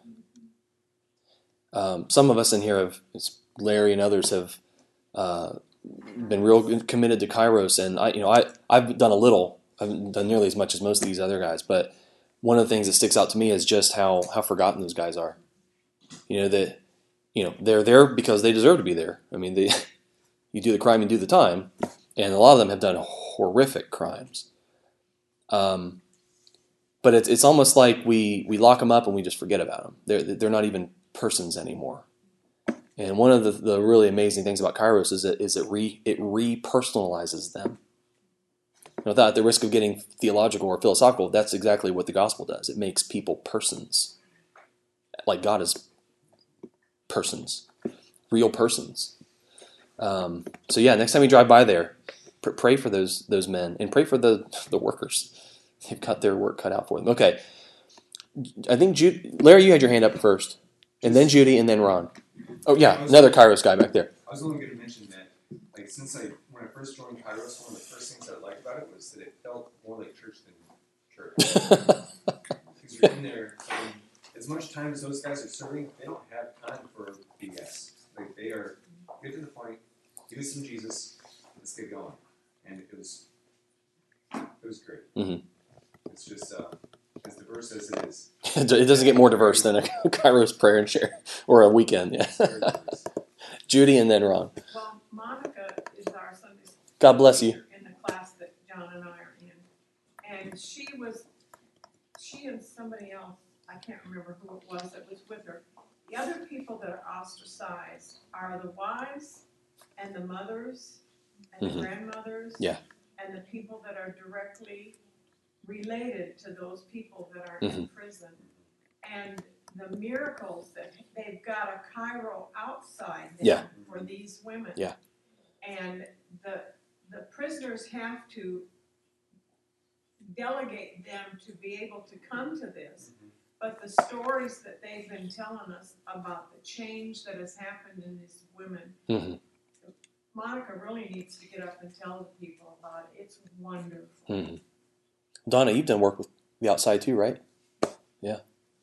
Um, some of us in here have, Larry and others have uh, been real committed to Kairos, and I, you know, I I've done a little. I haven't done nearly as much as most of these other guys, but one of the things that sticks out to me is just how how forgotten those guys are. You know that you know they're there because they deserve to be there. I mean, they you do the crime, you do the time, and a lot of them have done horrific crimes. Um, but it's it's almost like we we lock them up and we just forget about them. They're they're not even persons anymore. And one of the, the really amazing things about Kairos is that is it re it repersonalizes them. Without the risk of getting theological or philosophical, that's exactly what the gospel does. It makes people persons, like God is persons, real persons. Um, so yeah, next time you drive by there, pr- pray for those those men and pray for the the workers. They've got their work cut out for them. Okay, I think Jude, Larry, you had your hand up first, and then Judy, and then Ron. Oh yeah, another Kairos guy back there. I was only going to mention that, like, since I when I first joined Kairos, one of the first things I liked about it was that it felt more like church than church. Because you're in there, and as much time as those guys are serving, they don't have time for B S. Like, they are get to the point, give us some Jesus, let's get going, and it was it was great. Mm-hmm. It's just uh, as diverse as it is. It doesn't get more diverse than a Kairos prayer and share or a weekend. Yeah. Judy and then Ron. Well, Monica is our Sunday school God bless you. teacher in the class that John and I are in. And she was, she and somebody else, I can't remember who it was that was with her. The other people that are ostracized are the wives and the mothers and Mhm. the grandmothers. Yeah. And the people that are directly related to those people that are Mhm. in prison. And the miracles that they've got a Cairo outside there Yeah. for these women. Yeah. And the the prisoners have to delegate them to be able to come to this. But the stories that they've been telling us about the change that has happened in these women, Mm-hmm. Monica really needs to get up and tell the people about it. It's wonderful. Mm-hmm. Donna, you've done work with the outside too, right? Yeah.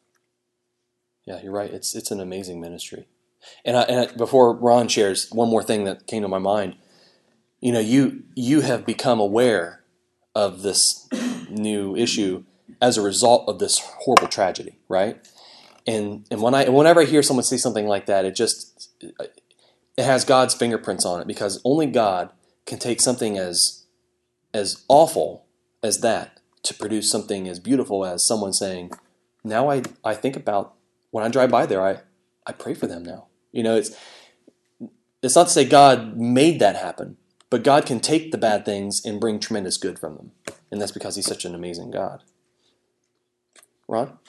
Yeah, you're right. It's it's an amazing ministry. And, I, and I, before Ron shares, one more thing that came to my mind. You know, you you have become aware of this new issue as a result of this horrible tragedy, right? And and when I whenever I hear someone say something like that, it just it has God's fingerprints on it, because only God can take something as as awful as that to produce something as beautiful as someone saying, now I, I think about when I drive by there, I, I pray for them now. You know, it's it's not to say God made that happen, but God can take the bad things and bring tremendous good from them. And that's because he's such an amazing God. Ron?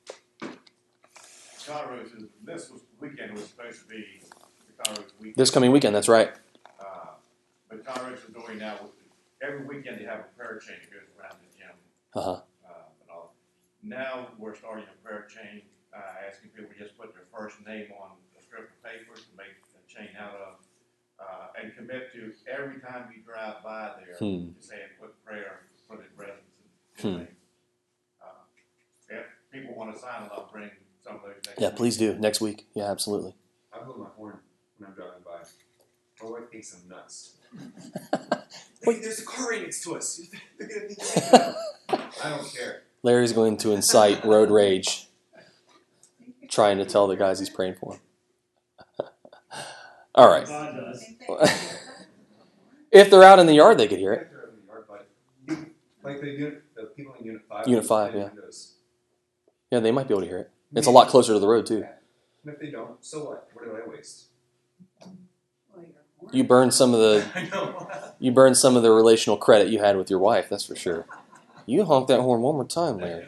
Kairos is, this was, weekend was supposed to be the Kairos weekend. This coming weekend, that's right. Uh, but Kairos is doing now, every weekend they have a prayer chain that goes around the gym. Uh-huh. Uh, and all. Now we're starting a prayer chain, uh, asking people to just put their first name on a strip of paper to make a chain out of, uh, and commit to every time you drive by there, Hmm. to say a quick prayer for the residents and Hmm. inmates. Uh, if people want to sign it, I'll bring some of those next Yeah, week. please do. Next week. Yeah, absolutely. I blow my horn when I'm driving by. My wife thinks I'm nuts. Wait. There's a car right next to us. They're gonna think you're making out. I don't care. Larry's going to incite road rage, trying to tell the guys he's praying for. All right. God does. If they're out in the yard, they could hear it. They're in the yard, but you- like the unit, the people in Unit Five. Unit five, they yeah. have windows. Yeah, they might be able to hear it. It's a lot closer to the road, too. Yeah. And if they don't, so what? What do I waste? You burned some of the I know. you burned some of the relational credit you had with your wife, that's for sure. You honk that horn one more time, Larry.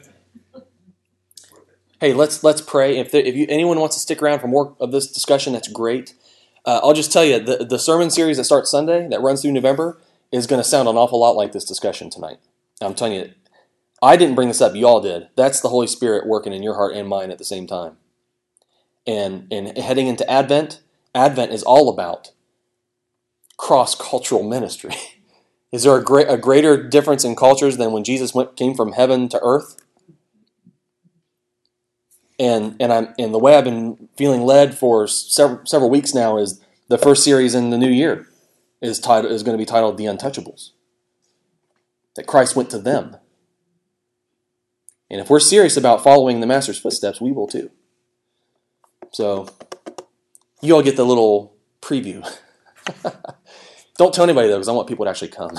Hey, let's let's pray. If there, if you, anyone wants to stick around for more of this discussion, that's great. Uh, I'll just tell you, the, the sermon series that starts Sunday, that runs through November, is going to sound an awful lot like this discussion tonight. I'm telling you, I didn't bring this up, you all did. That's the Holy Spirit working in your heart and mine at the same time. And, and heading into Advent, Advent is all about cross-cultural ministry. Is there a, great, a greater difference in cultures than when Jesus went, came from heaven to earth? And and I'm and the way I've been feeling led for several several weeks now is the first series in the new year is titled is going to be titled The Untouchables. That Christ went to them. And if we're serious about following the Master's footsteps, we will too. So you all get the little preview. Don't tell anybody, though, because I want people to actually come.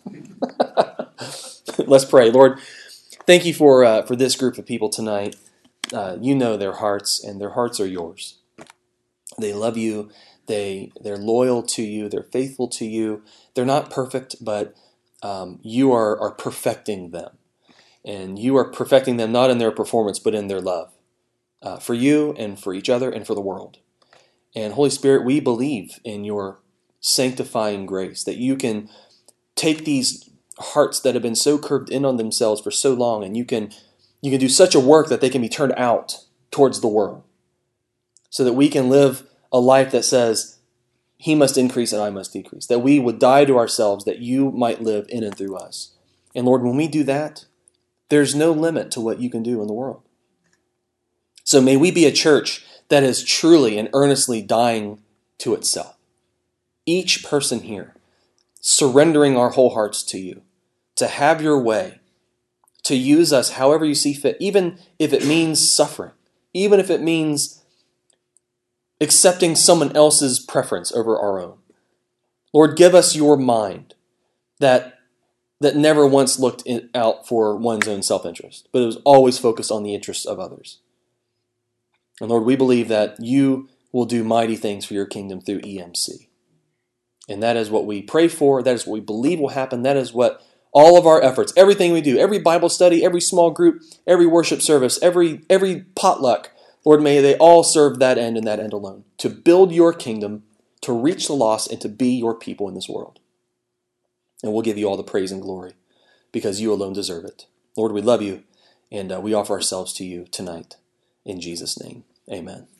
Let's pray. Lord, thank you for uh, for this group of people tonight. Uh, you know their hearts, and their hearts are yours. They love you. They, they're loyal to you. They're faithful to you. They're not perfect, but um, you are, are perfecting them. And you are perfecting them not in their performance, but in their love uh, for you and for each other and for the world. And Holy Spirit, we believe in your sanctifying grace, that you can take these hearts that have been so curved in on themselves for so long, and you can you can do such a work that they can be turned out towards the world, so that we can live a life that says, he must increase and I must decrease, that we would die to ourselves that you might live in and through us. And Lord, when we do that, there's no limit to what you can do in the world. So may we be a church that is truly and earnestly dying to itself. Each person here, surrendering our whole hearts to you, to have your way, to use us however you see fit, even if it means suffering, even if it means accepting someone else's preference over our own. Lord, give us your mind that, that never once looked in, out for one's own self-interest, but it was always focused on the interests of others. And Lord, we believe that you will do mighty things for your kingdom through E M C. And that is what we pray for. That is what we believe will happen. That is what all of our efforts, everything we do, every Bible study, every small group, every worship service, every every potluck, Lord, may they all serve that end and that end alone, to build your kingdom, to reach the lost, and to be your people in this world. And we'll give you all the praise and glory because you alone deserve it. Lord, we love you, and uh, we offer ourselves to you tonight. In Jesus' name, amen.